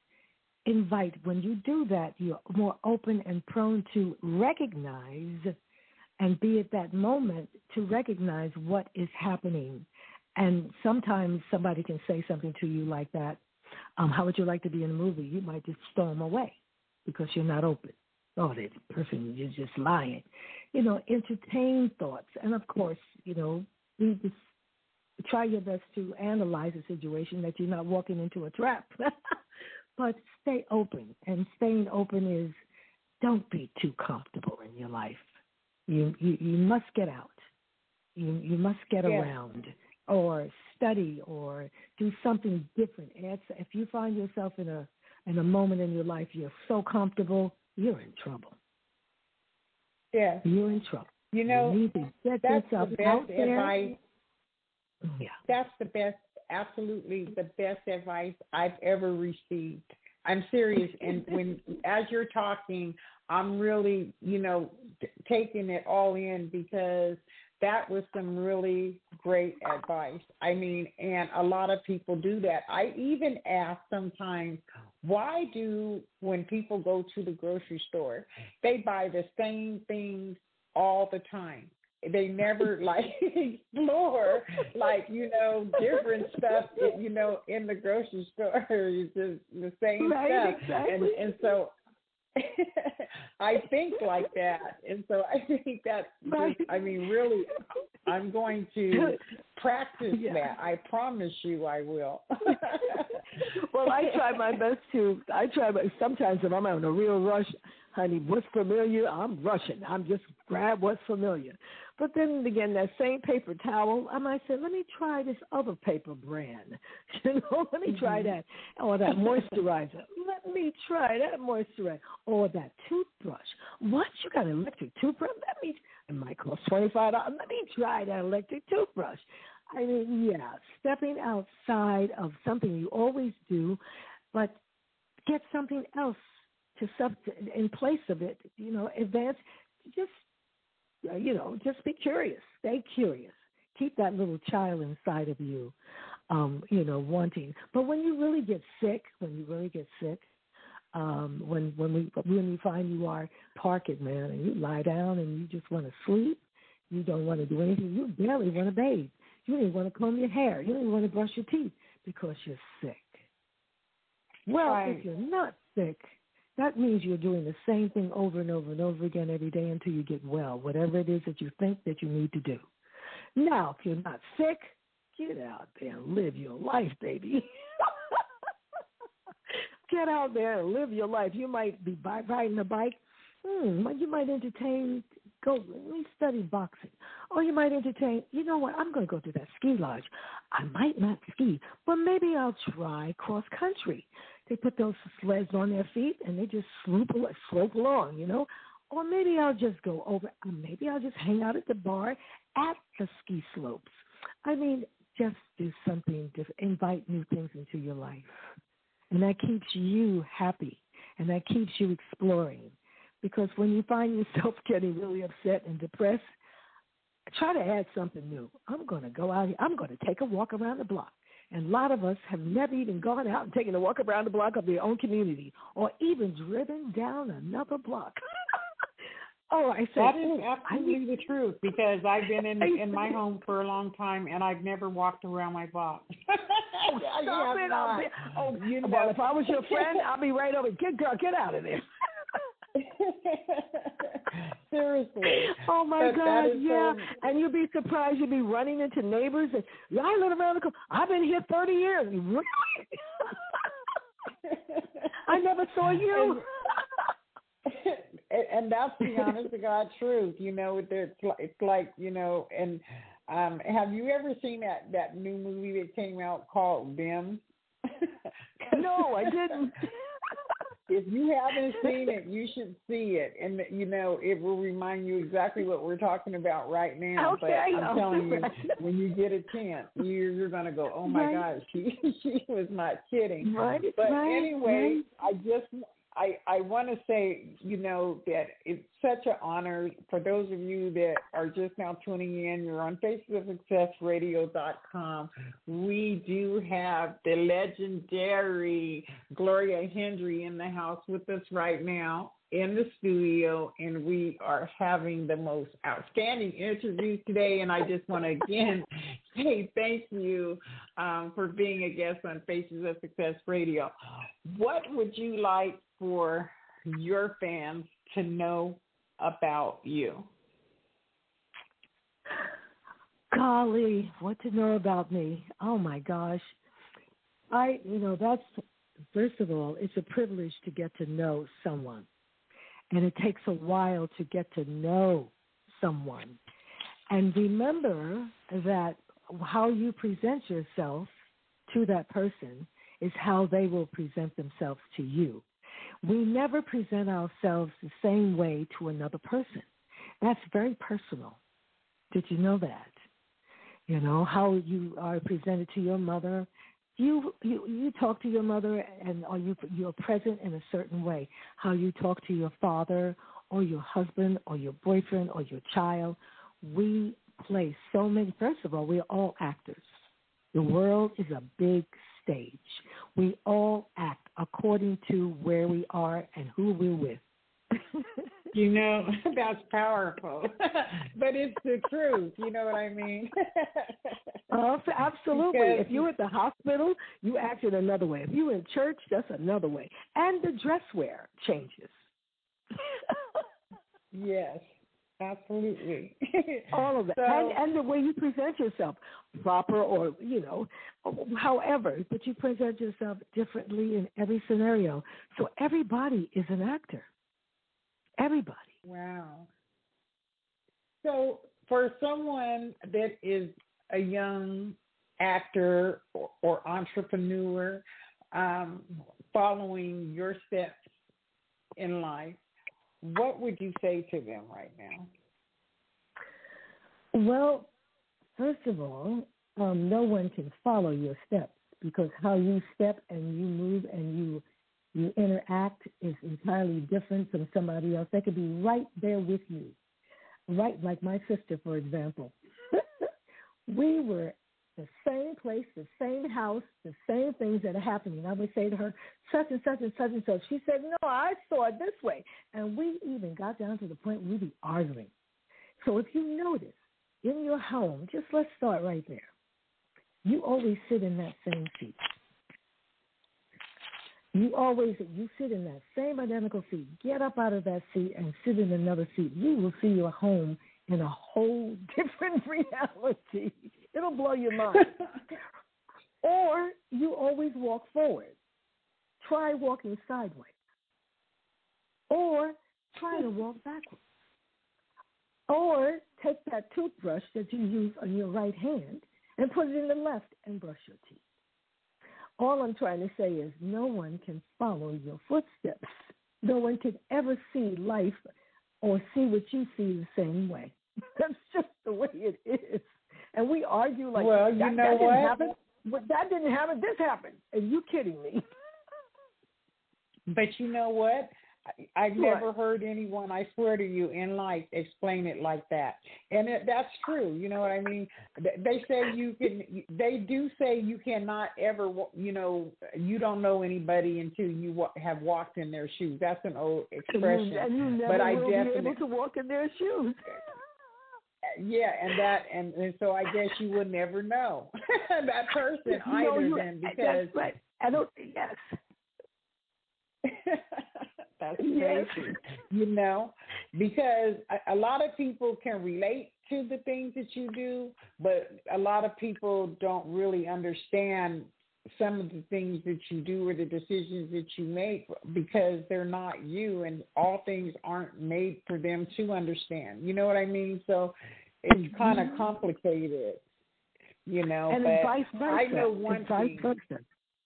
Invite. When you do that, you're more open and prone to recognize and be at that moment to recognize what is happening. And sometimes somebody can say something to you like that. Um, how would you like to be in a movie? You might just storm away because you're not open. Oh, that person, you're just lying. You know, entertain thoughts. And, of course, you know, you just try your best to analyze a situation that you're not walking into a trap. But stay open. And staying open is don't be too comfortable in your life. You you, you must get out. You, you must get yeah. around or study or do something different. If you find yourself in a in a moment in your life you're so comfortable, you're in trouble. Yeah. You're in trouble. You know, you need to get that's yourself the best out there. advice. Yeah. That's the best, absolutely the best advice I've ever received. I'm serious. And when, as you're talking, I'm really, you know, t- taking it all in because that was some really great advice. I mean, and a lot of people do that. I even ask sometimes, why do, when people go to the grocery store, they buy the same things all the time? They never like explore, like, you know, different stuff, you know, in the grocery store. It's just the same right, stuff. Exactly. And, and so I think like that. And so I think that's, right. I mean, really, I'm going to practice yeah. that. I promise you I will. Well, I try my best to, I try, my, sometimes if I'm in a real rush, honey, what's familiar, I'm rushing. I'm just grab what's familiar. But then again, that same paper towel, I might say, let me try this other paper brand. You know, let me mm-hmm. try that. Or that moisturizer. Let me try that moisturizer. Or that toothbrush. What? You got an electric toothbrush? Let me, it might cost twenty-five dollars. Let me try that electric toothbrush. I mean, yeah, stepping outside of something you always do, but get something else to sub in place of it. You know, advance. Just, you know, just be curious. Stay curious. Keep that little child inside of you, um, you know, wanting. But when you really get sick, when you really get sick, um, when when we when you find you are, park it, man, and you lie down and you just want to sleep. You don't want to do anything. You barely want to bathe. You don't even want to comb your hair. You don't even want to brush your teeth because you're sick. Well, right. If you're not sick, that means you're doing the same thing over and over and over again every day until you get well, whatever it is that you think that you need to do. Now, if you're not sick, get out there and live your life, baby. Get out there and live your life. You might be riding a bike. Hmm, you might entertain, go, let me study boxing. Or you might entertain, you know what, I'm going to go to that ski lodge. I might not ski, but maybe I'll try cross country. They put those sleds on their feet and they just slope, slope along, you know. Or maybe I'll just go over, or maybe I'll just hang out at the bar at the ski slopes. I mean, just do something, just invite new things into your life. And that keeps you happy and that keeps you exploring. Because when you find yourself getting really upset and depressed, try to add something new. I'm going to go out here. I'm going to take a walk around the block. And a lot of us have never even gone out and taken a walk around the block of their own community or even driven down another block. Oh, I said that is absolutely I, the truth because I've been in, in my home for a long time and I've never walked around my block. Oh, stop it. I'll be, oh, you know, well, if I was your friend, I'll be right over. Get, girl, get out of there. Seriously. Oh my but God, yeah. So... And you'd be surprised you'd be running into neighbors and yeah, I live around the corner. I've been here thirty years. Really? I never saw you. And, and that's the honest to God truth. You know, it's like, it's like, you know, and um, have you ever seen that, that new movie that came out called Them? No, I didn't. If you haven't seen it, you should see it. And, you know, it will remind you exactly what we're talking about right now. Okay, but I'm telling you, right. when you get a chance, you're, you're going to go, oh, my right. gosh, she, she was not kidding. Right, but right, anyway, right. I just I, I want to say, you know, that it's such an honor for those of you that are just now tuning in. You're on faces of success radio dot com. We do have the legendary Gloria Hendry in the house with us right now in the studio, and we are having the most outstanding interview today. And I just want to again say thank you um, for being a guest on Faces of Success Radio. What would you like for your fans to know about you? Golly, what to know about me? Oh my gosh. I, you know, that's, first of all, it's a privilege to get to know someone. And it takes a while to get to know someone. And remember that how you present yourself to that person is how they will present themselves to you. We never present ourselves the same way to another person. That's very personal. Did you know that? You know, how you are presented to your mother. You you, you talk to your mother and are you you're present in a certain way. How you talk to your father or your husband or your boyfriend or your child. We play so many. First of all, we're all actors. The world is a big stage. We all act according to where we are and who we're with. You know, that's powerful. But it's the truth. You know what I mean? Uh, absolutely. Because, if you're at the hospital, you act in another way. If you're in church, that's another way. And the dress wear changes. Yes, absolutely. All of that. So, and, and the way you present yourself, proper or, you know, however, but you present yourself differently in every scenario. So everybody is an actor. Everybody. Wow. So for someone that is a young actor or, or entrepreneur um, following your steps in life, what would you say to them right now? Well, first of all, um, no one can follow your steps because how you step and you move and you you interact is entirely different from somebody else. They could be right there with you, right like my sister, for example. We were the same place, the same house, the same things that are happening. I would say to her, such and such and such and such. She said, no, I saw it this way. And we even got down to the point we'd be arguing. So if you notice, in your home, just let's start right there. You always sit in that same seat. You always, you sit in that same identical seat. Get up out of that seat and sit in another seat. You will see your home in a whole different reality. It'll blow your mind. Or you always walk forward. Try walking sideways. Or try to walk backwards. Or take that toothbrush that you use on your right hand and put it in the left and brush your teeth. All I'm trying to say is no one can follow your footsteps. No one can ever see life or see what you see the same way. That's just the way it is. And we argue like, well, you that, know that what? didn't happen. But that didn't happen. This happened. Are you kidding me? But you know what? I, I've What? never heard anyone, I swear to you, in life explain it like that. And it, that's true. You know what I mean? They say you can, they do say you cannot ever, you know, you don't know anybody until you wa- have walked in their shoes. That's an old expression. And you never but I will definitely, be able to walk in their shoes. Yeah, and that, and, and so I guess you would never know that person either. No, you, then because that's right. I don't. Yes. That's yes. crazy, you know, because a, a lot of people can relate to the things that you do, but a lot of people don't really understand some of the things that you do or the decisions that you make because they're not you, and all things aren't made for them to understand. You know what I mean? So it's kind of complicated, you know. And but vice versa. I know one and vice thing. versa.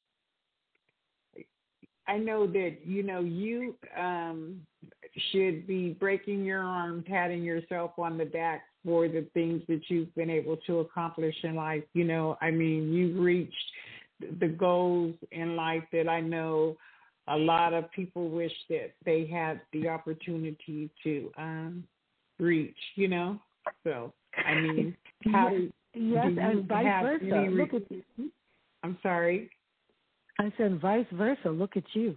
I know that, you know, you um, should be breaking your arm, patting yourself on the back for the things that you've been able to accomplish in life. You know, I mean, you've reached the goals in life that I know a lot of people wish that they had the opportunity to um, reach, you know. So, I mean, how do, yes, do you and vice have versa. any re- Look at you. I'm sorry. I said vice versa. Look at you.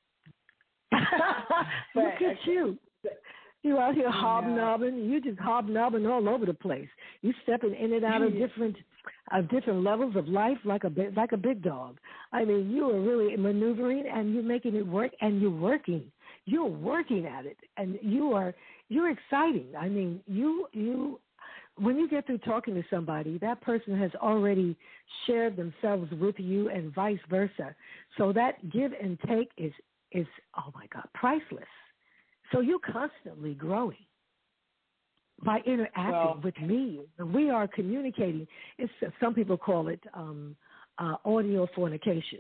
Look at you. You out here hobnobbing. You just hobnobbing all over the place. You stepping in and out of different, uh, different levels of life like a big, like a big dog. I mean, you are really maneuvering and you're making it work, and you're working. You're working at it, and you are. You're exciting. I mean, you you. When you get through talking to somebody, that person has already shared themselves with you, and vice versa. So that give and take is is oh my God, priceless. So you're constantly growing by interacting well, with me. We are communicating. It's some people call it um, uh, audio fornication.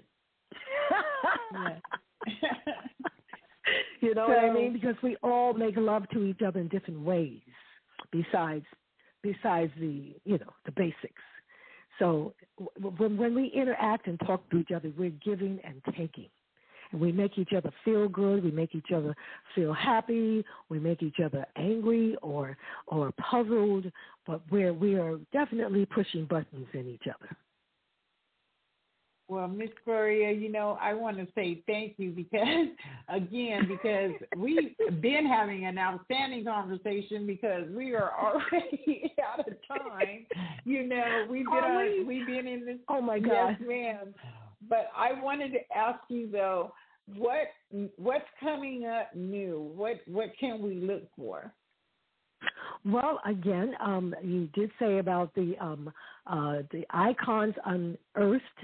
You know so, what I mean? Because we all make love to each other in different ways. Besides, besides the you know the basics. So when when we interact and talk to each other, we're giving and taking. And we make each other feel good. We make each other feel happy. We make each other angry or or puzzled. But we're we are definitely pushing buttons in each other. Well, Miss Gloria, you know, I want to say thank you because, again, because we've been having an outstanding conversation because we are already out of time. You know, we've been on, we've been in this. Oh my God, yes, ma'am. But I wanted to ask you though, what what's coming up new? What what can we look for? Well, again, um, you did say about the um, uh, the icons unearthed.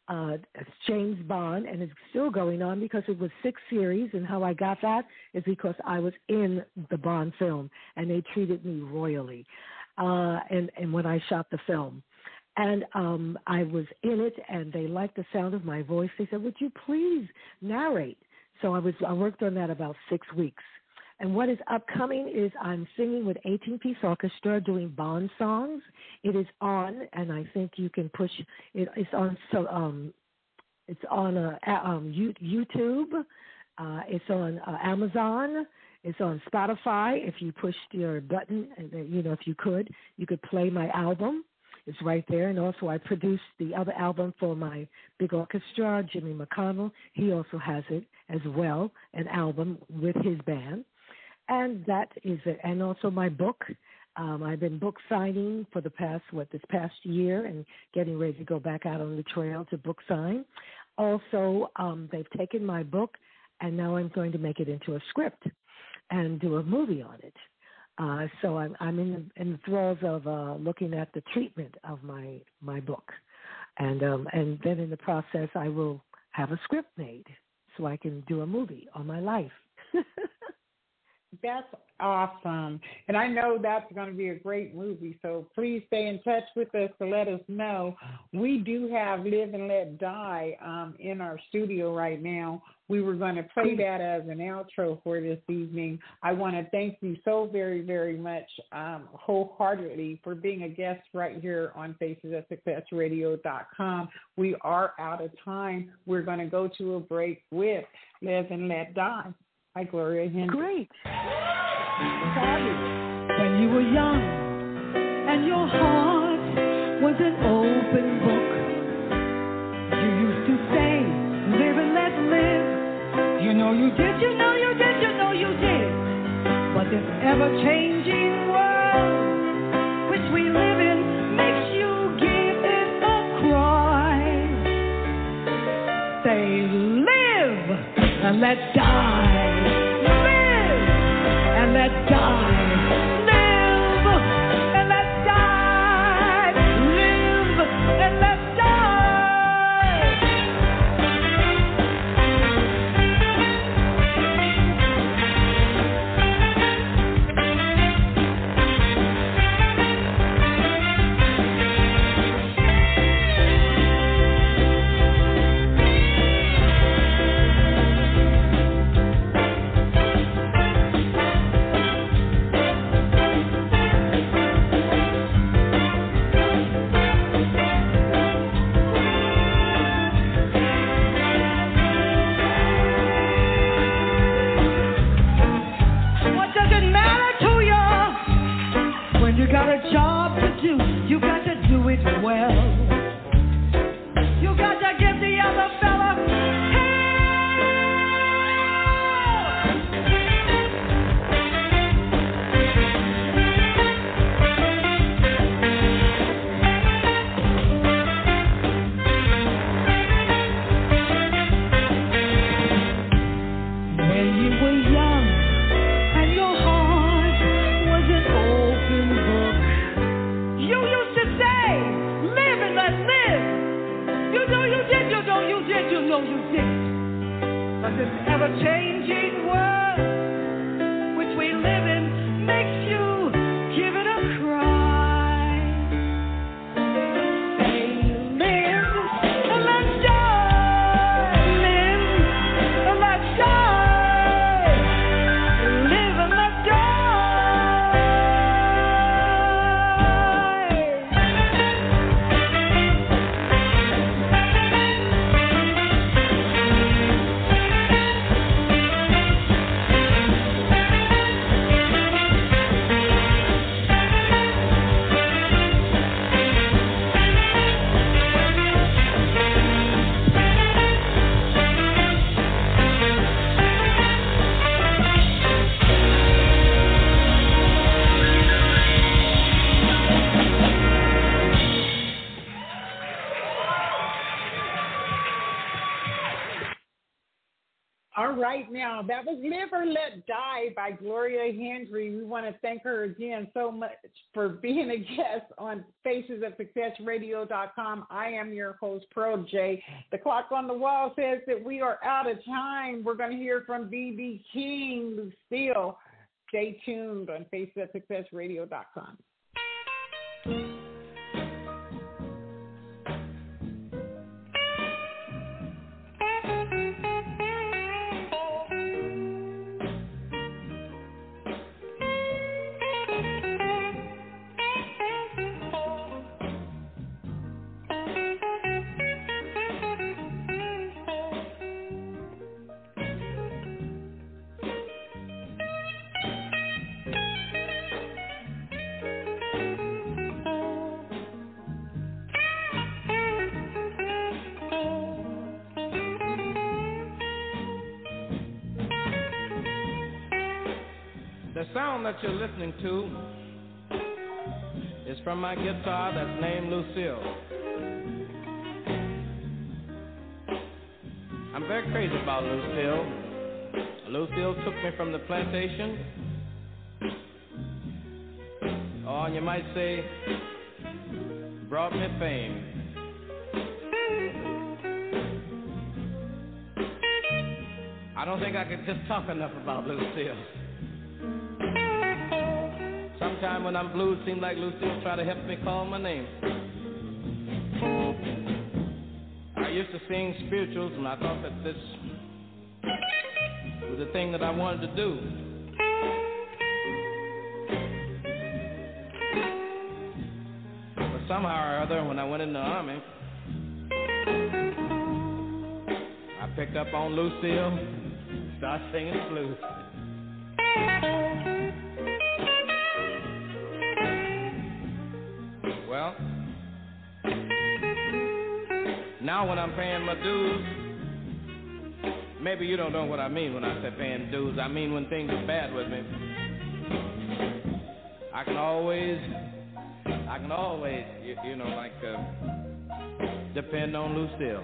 uh, James Bond, and it's still going on because it was six series, and how I got that is because I was in the Bond film, and they treated me royally, uh, and, and when I shot the film. And um, I was in it, and they liked the sound of my voice. They said, would you please narrate? So I was I worked on that about six weeks. And what is upcoming is I'm singing with eighteen-piece orchestra doing Bond songs. It is on, and I think you can push it. It's on. So um, it's on uh, um, YouTube. Uh, it's on uh, Amazon. It's on Spotify. If you pushed your button, you know, if you could, you could play my album. It's right there. And also I produced the other album for my big orchestra, Jimmy McConnell. He also has it as well, an album with his band. And that is it. And also my book. Um, I've been book signing for the past, what, this past year and getting ready to go back out on the trail to book sign. Also, um, they've taken my book, and now I'm going to make it into a script and do a movie on it. Uh, so I'm, I'm in, the, in the throes of uh, looking at the treatment of my my book, and um, and then in the process I will have a script made so I can do a movie on my life. That's awesome. And I know that's going to be a great movie. So please stay in touch with us to let us know. We do have Live and Let Die um, in our studio right now. We were going to play that as an outro for this evening. I want to thank you so very, very much um, wholeheartedly for being a guest right here on faces of success radio dot com. We are out of time. We're going to go to a break with Live and Let Die. Hi, Gloria Hendricks. Great. When you were young and your heart was an open book, you used to say, live and let live. You know you did, you know you did, you know you did. But this ever-changing world which we live in makes you give it a cry. Say, live and let die. And let die, live, and let die, live, and let die. right now. That was Live or Let Die by Gloria Hendry. We want to thank her again so much for being a guest on Faces of Success Radio dot com. I am your host, Pearl J. The clock on the wall says that we are out of time. We're going to hear from B B King, Lucille. Stay tuned on Faces of Success Radio dot com. The sound that you're listening to is from my guitar that's named Lucille. I'm very crazy about Lucille. Lucille took me from the plantation, or you might say, brought me fame. I don't think I could just talk enough about Lucille. Sometime when I'm blue, it seems like Lucille try to help me call my name. I used to sing spirituals, and I thought that this was the thing that I wanted to do. But somehow or other, when I went in the army, I picked up on Lucille, started singing the blues. Well, now when I'm paying my dues, maybe you don't know what I mean when I say paying dues. I mean when things are bad with me, I can always, I can always, you, you know, like, uh, depend on Lucille.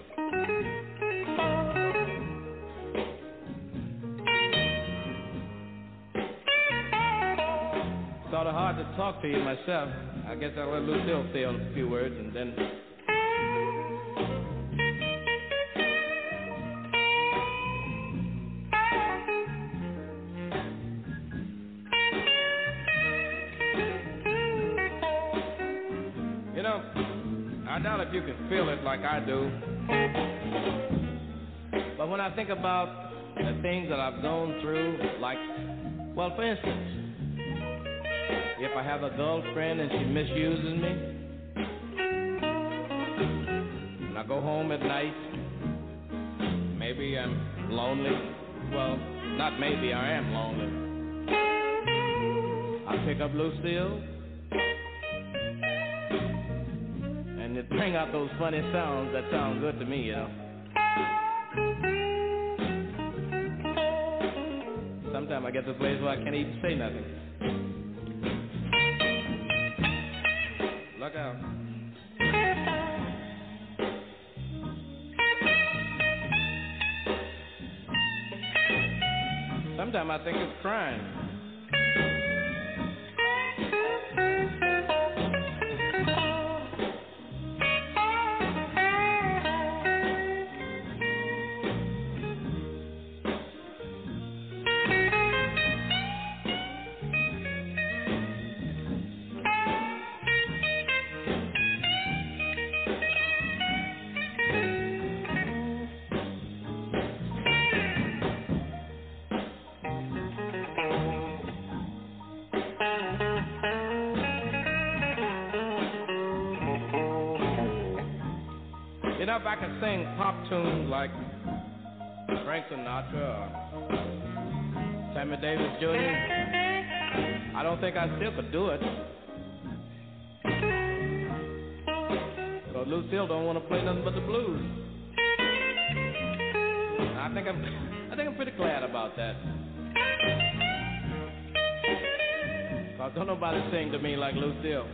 Sort of hard to talk to you myself. I guess I'll let Lucille say a few words and then... You know, I doubt if you can feel it like I do. But when I think about the things that I've gone through, like, well, for instance, if I have a girlfriend and she misuses me, and I go home at night, maybe I'm lonely. Well, not maybe, I am lonely. I pick up Lucille, and it bring out those funny sounds that sound good to me, you know. Sometimes I get to a place where I can't even say nothing. Look out. Sometimes I think it's crying. You know, if I could sing pop tunes like Frank Sinatra or Sammy Davis Junior, I don't think I still could do it. So Lucille don't want to play nothing but the blues. And I think I'm, I think I'm pretty glad about that. Cause don't nobody sing to me like Lucille.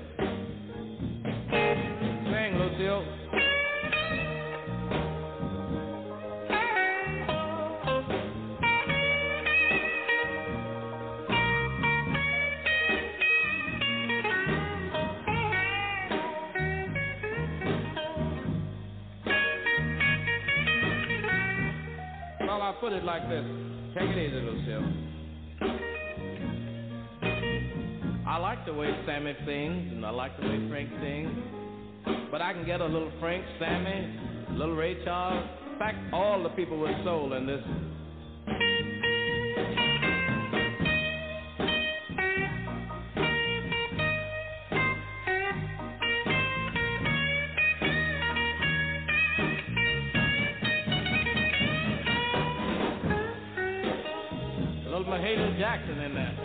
Sing, Lucille. put it like this. Take it easy, Lucille. I like the way Sammy sings, and I like the way Frank sings. But I can get a little Frank, Sammy, a little Ray Charles. In fact, all the people with soul in this. A little Mahalia Jackson in there.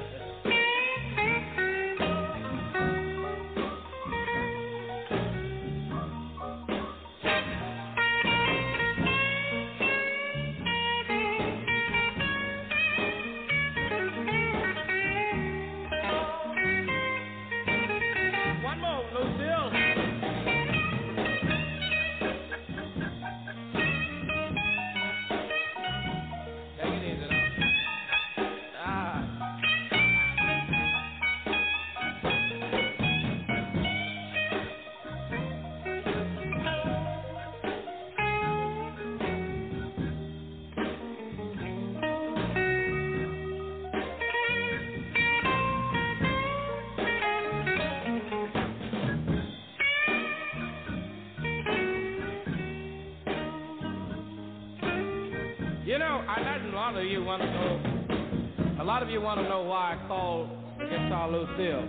You know, I imagine a lot of you want to know. A lot of you want to know why I call the guitar Lucille.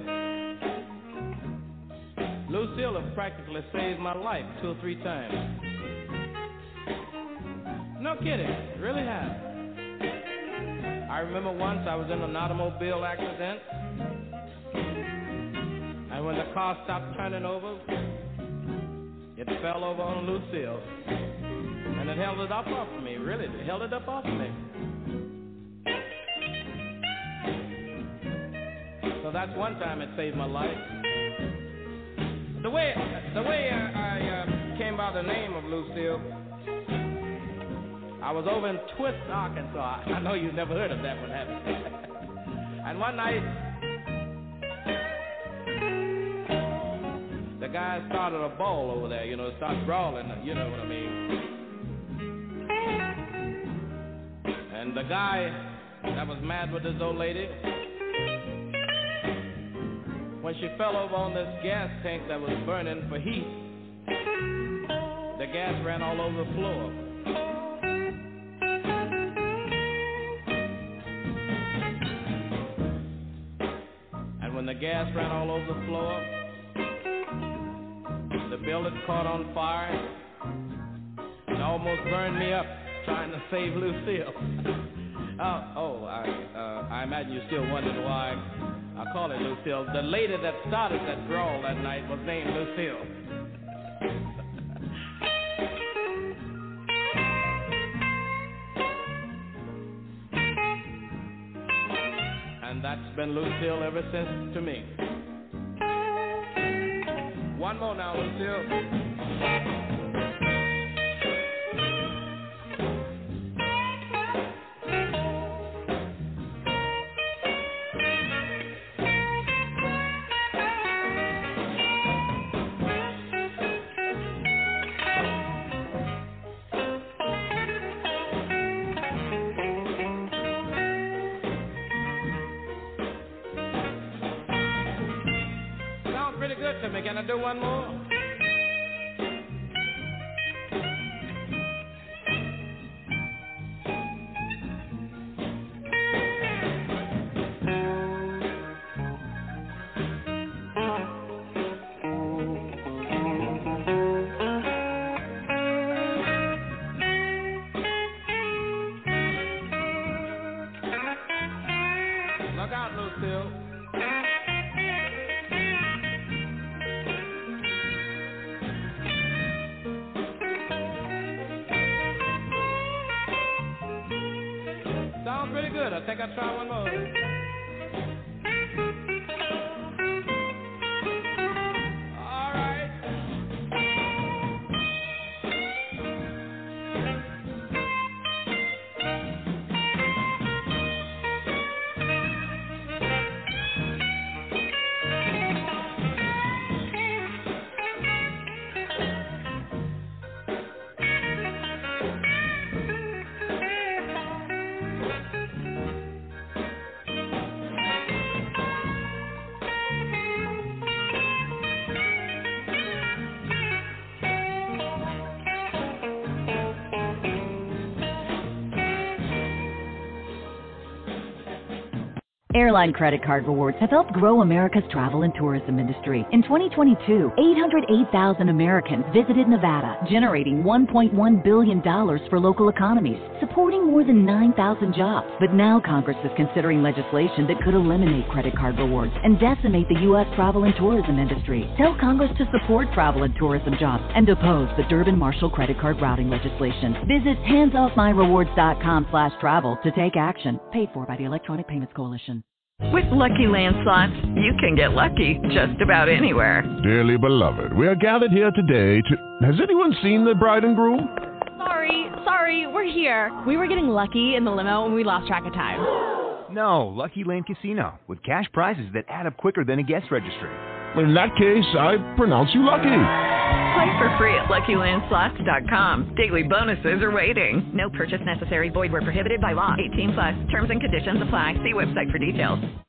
Lucille has practically saved my life two or three times. No kidding, it really has. I remember once I was in an automobile accident, and when the car stopped turning over, it fell over on Lucille. And it held it up off of me, really. It held it up off of me. So that's one time it saved my life. The way the way I, I uh, came by the name of Lucille, I was over in Twist, Arkansas. I know you've never heard of that one, have you? And one night, the guys started a ball over there, you know, started brawling, you know what I mean. And the guy that was mad with this old lady, when she fell over on this gas tank that was burning for heat, the gas ran all over the floor. And when the gas ran all over the floor, the building caught on fire. It almost burned me up trying to save Lucille. uh, oh, I, uh, I imagine you're still wondering why I call it Lucille. The lady that started that brawl that night was named Lucille. And that's been Lucille ever since to me. One more now, Lucille. Can I do one more? Look out, Lucille. Sounds pretty good. I think I'll try one more. All right. Airline credit card rewards have helped grow America's travel and tourism industry. In twenty twenty-two, eight hundred eight thousand Americans visited Nevada, generating one point one billion dollars for local economies, supporting more than nine thousand jobs. But now Congress is considering legislation that could eliminate credit card rewards and decimate the U S travel and tourism industry. Tell Congress to support travel and tourism jobs and oppose the Durbin-Marshall credit card routing legislation. Visit handsoffmyrewards.com slash travel to take action. Paid for by the Electronic Payments Coalition. With Lucky Land Slots, you can get lucky just about anywhere. Dearly beloved, we are gathered here today to... Has anyone seen the bride and groom? Sorry, sorry, we're here. We were getting lucky in the limo and we lost track of time. No, Lucky Land Casino, with cash prizes that add up quicker than a guest registry. In that case, I pronounce you lucky. Play for free at Lucky Land Slots dot com. Daily bonuses are waiting. No purchase necessary. Void where prohibited by law. eighteen plus. Terms and conditions apply. See website for details.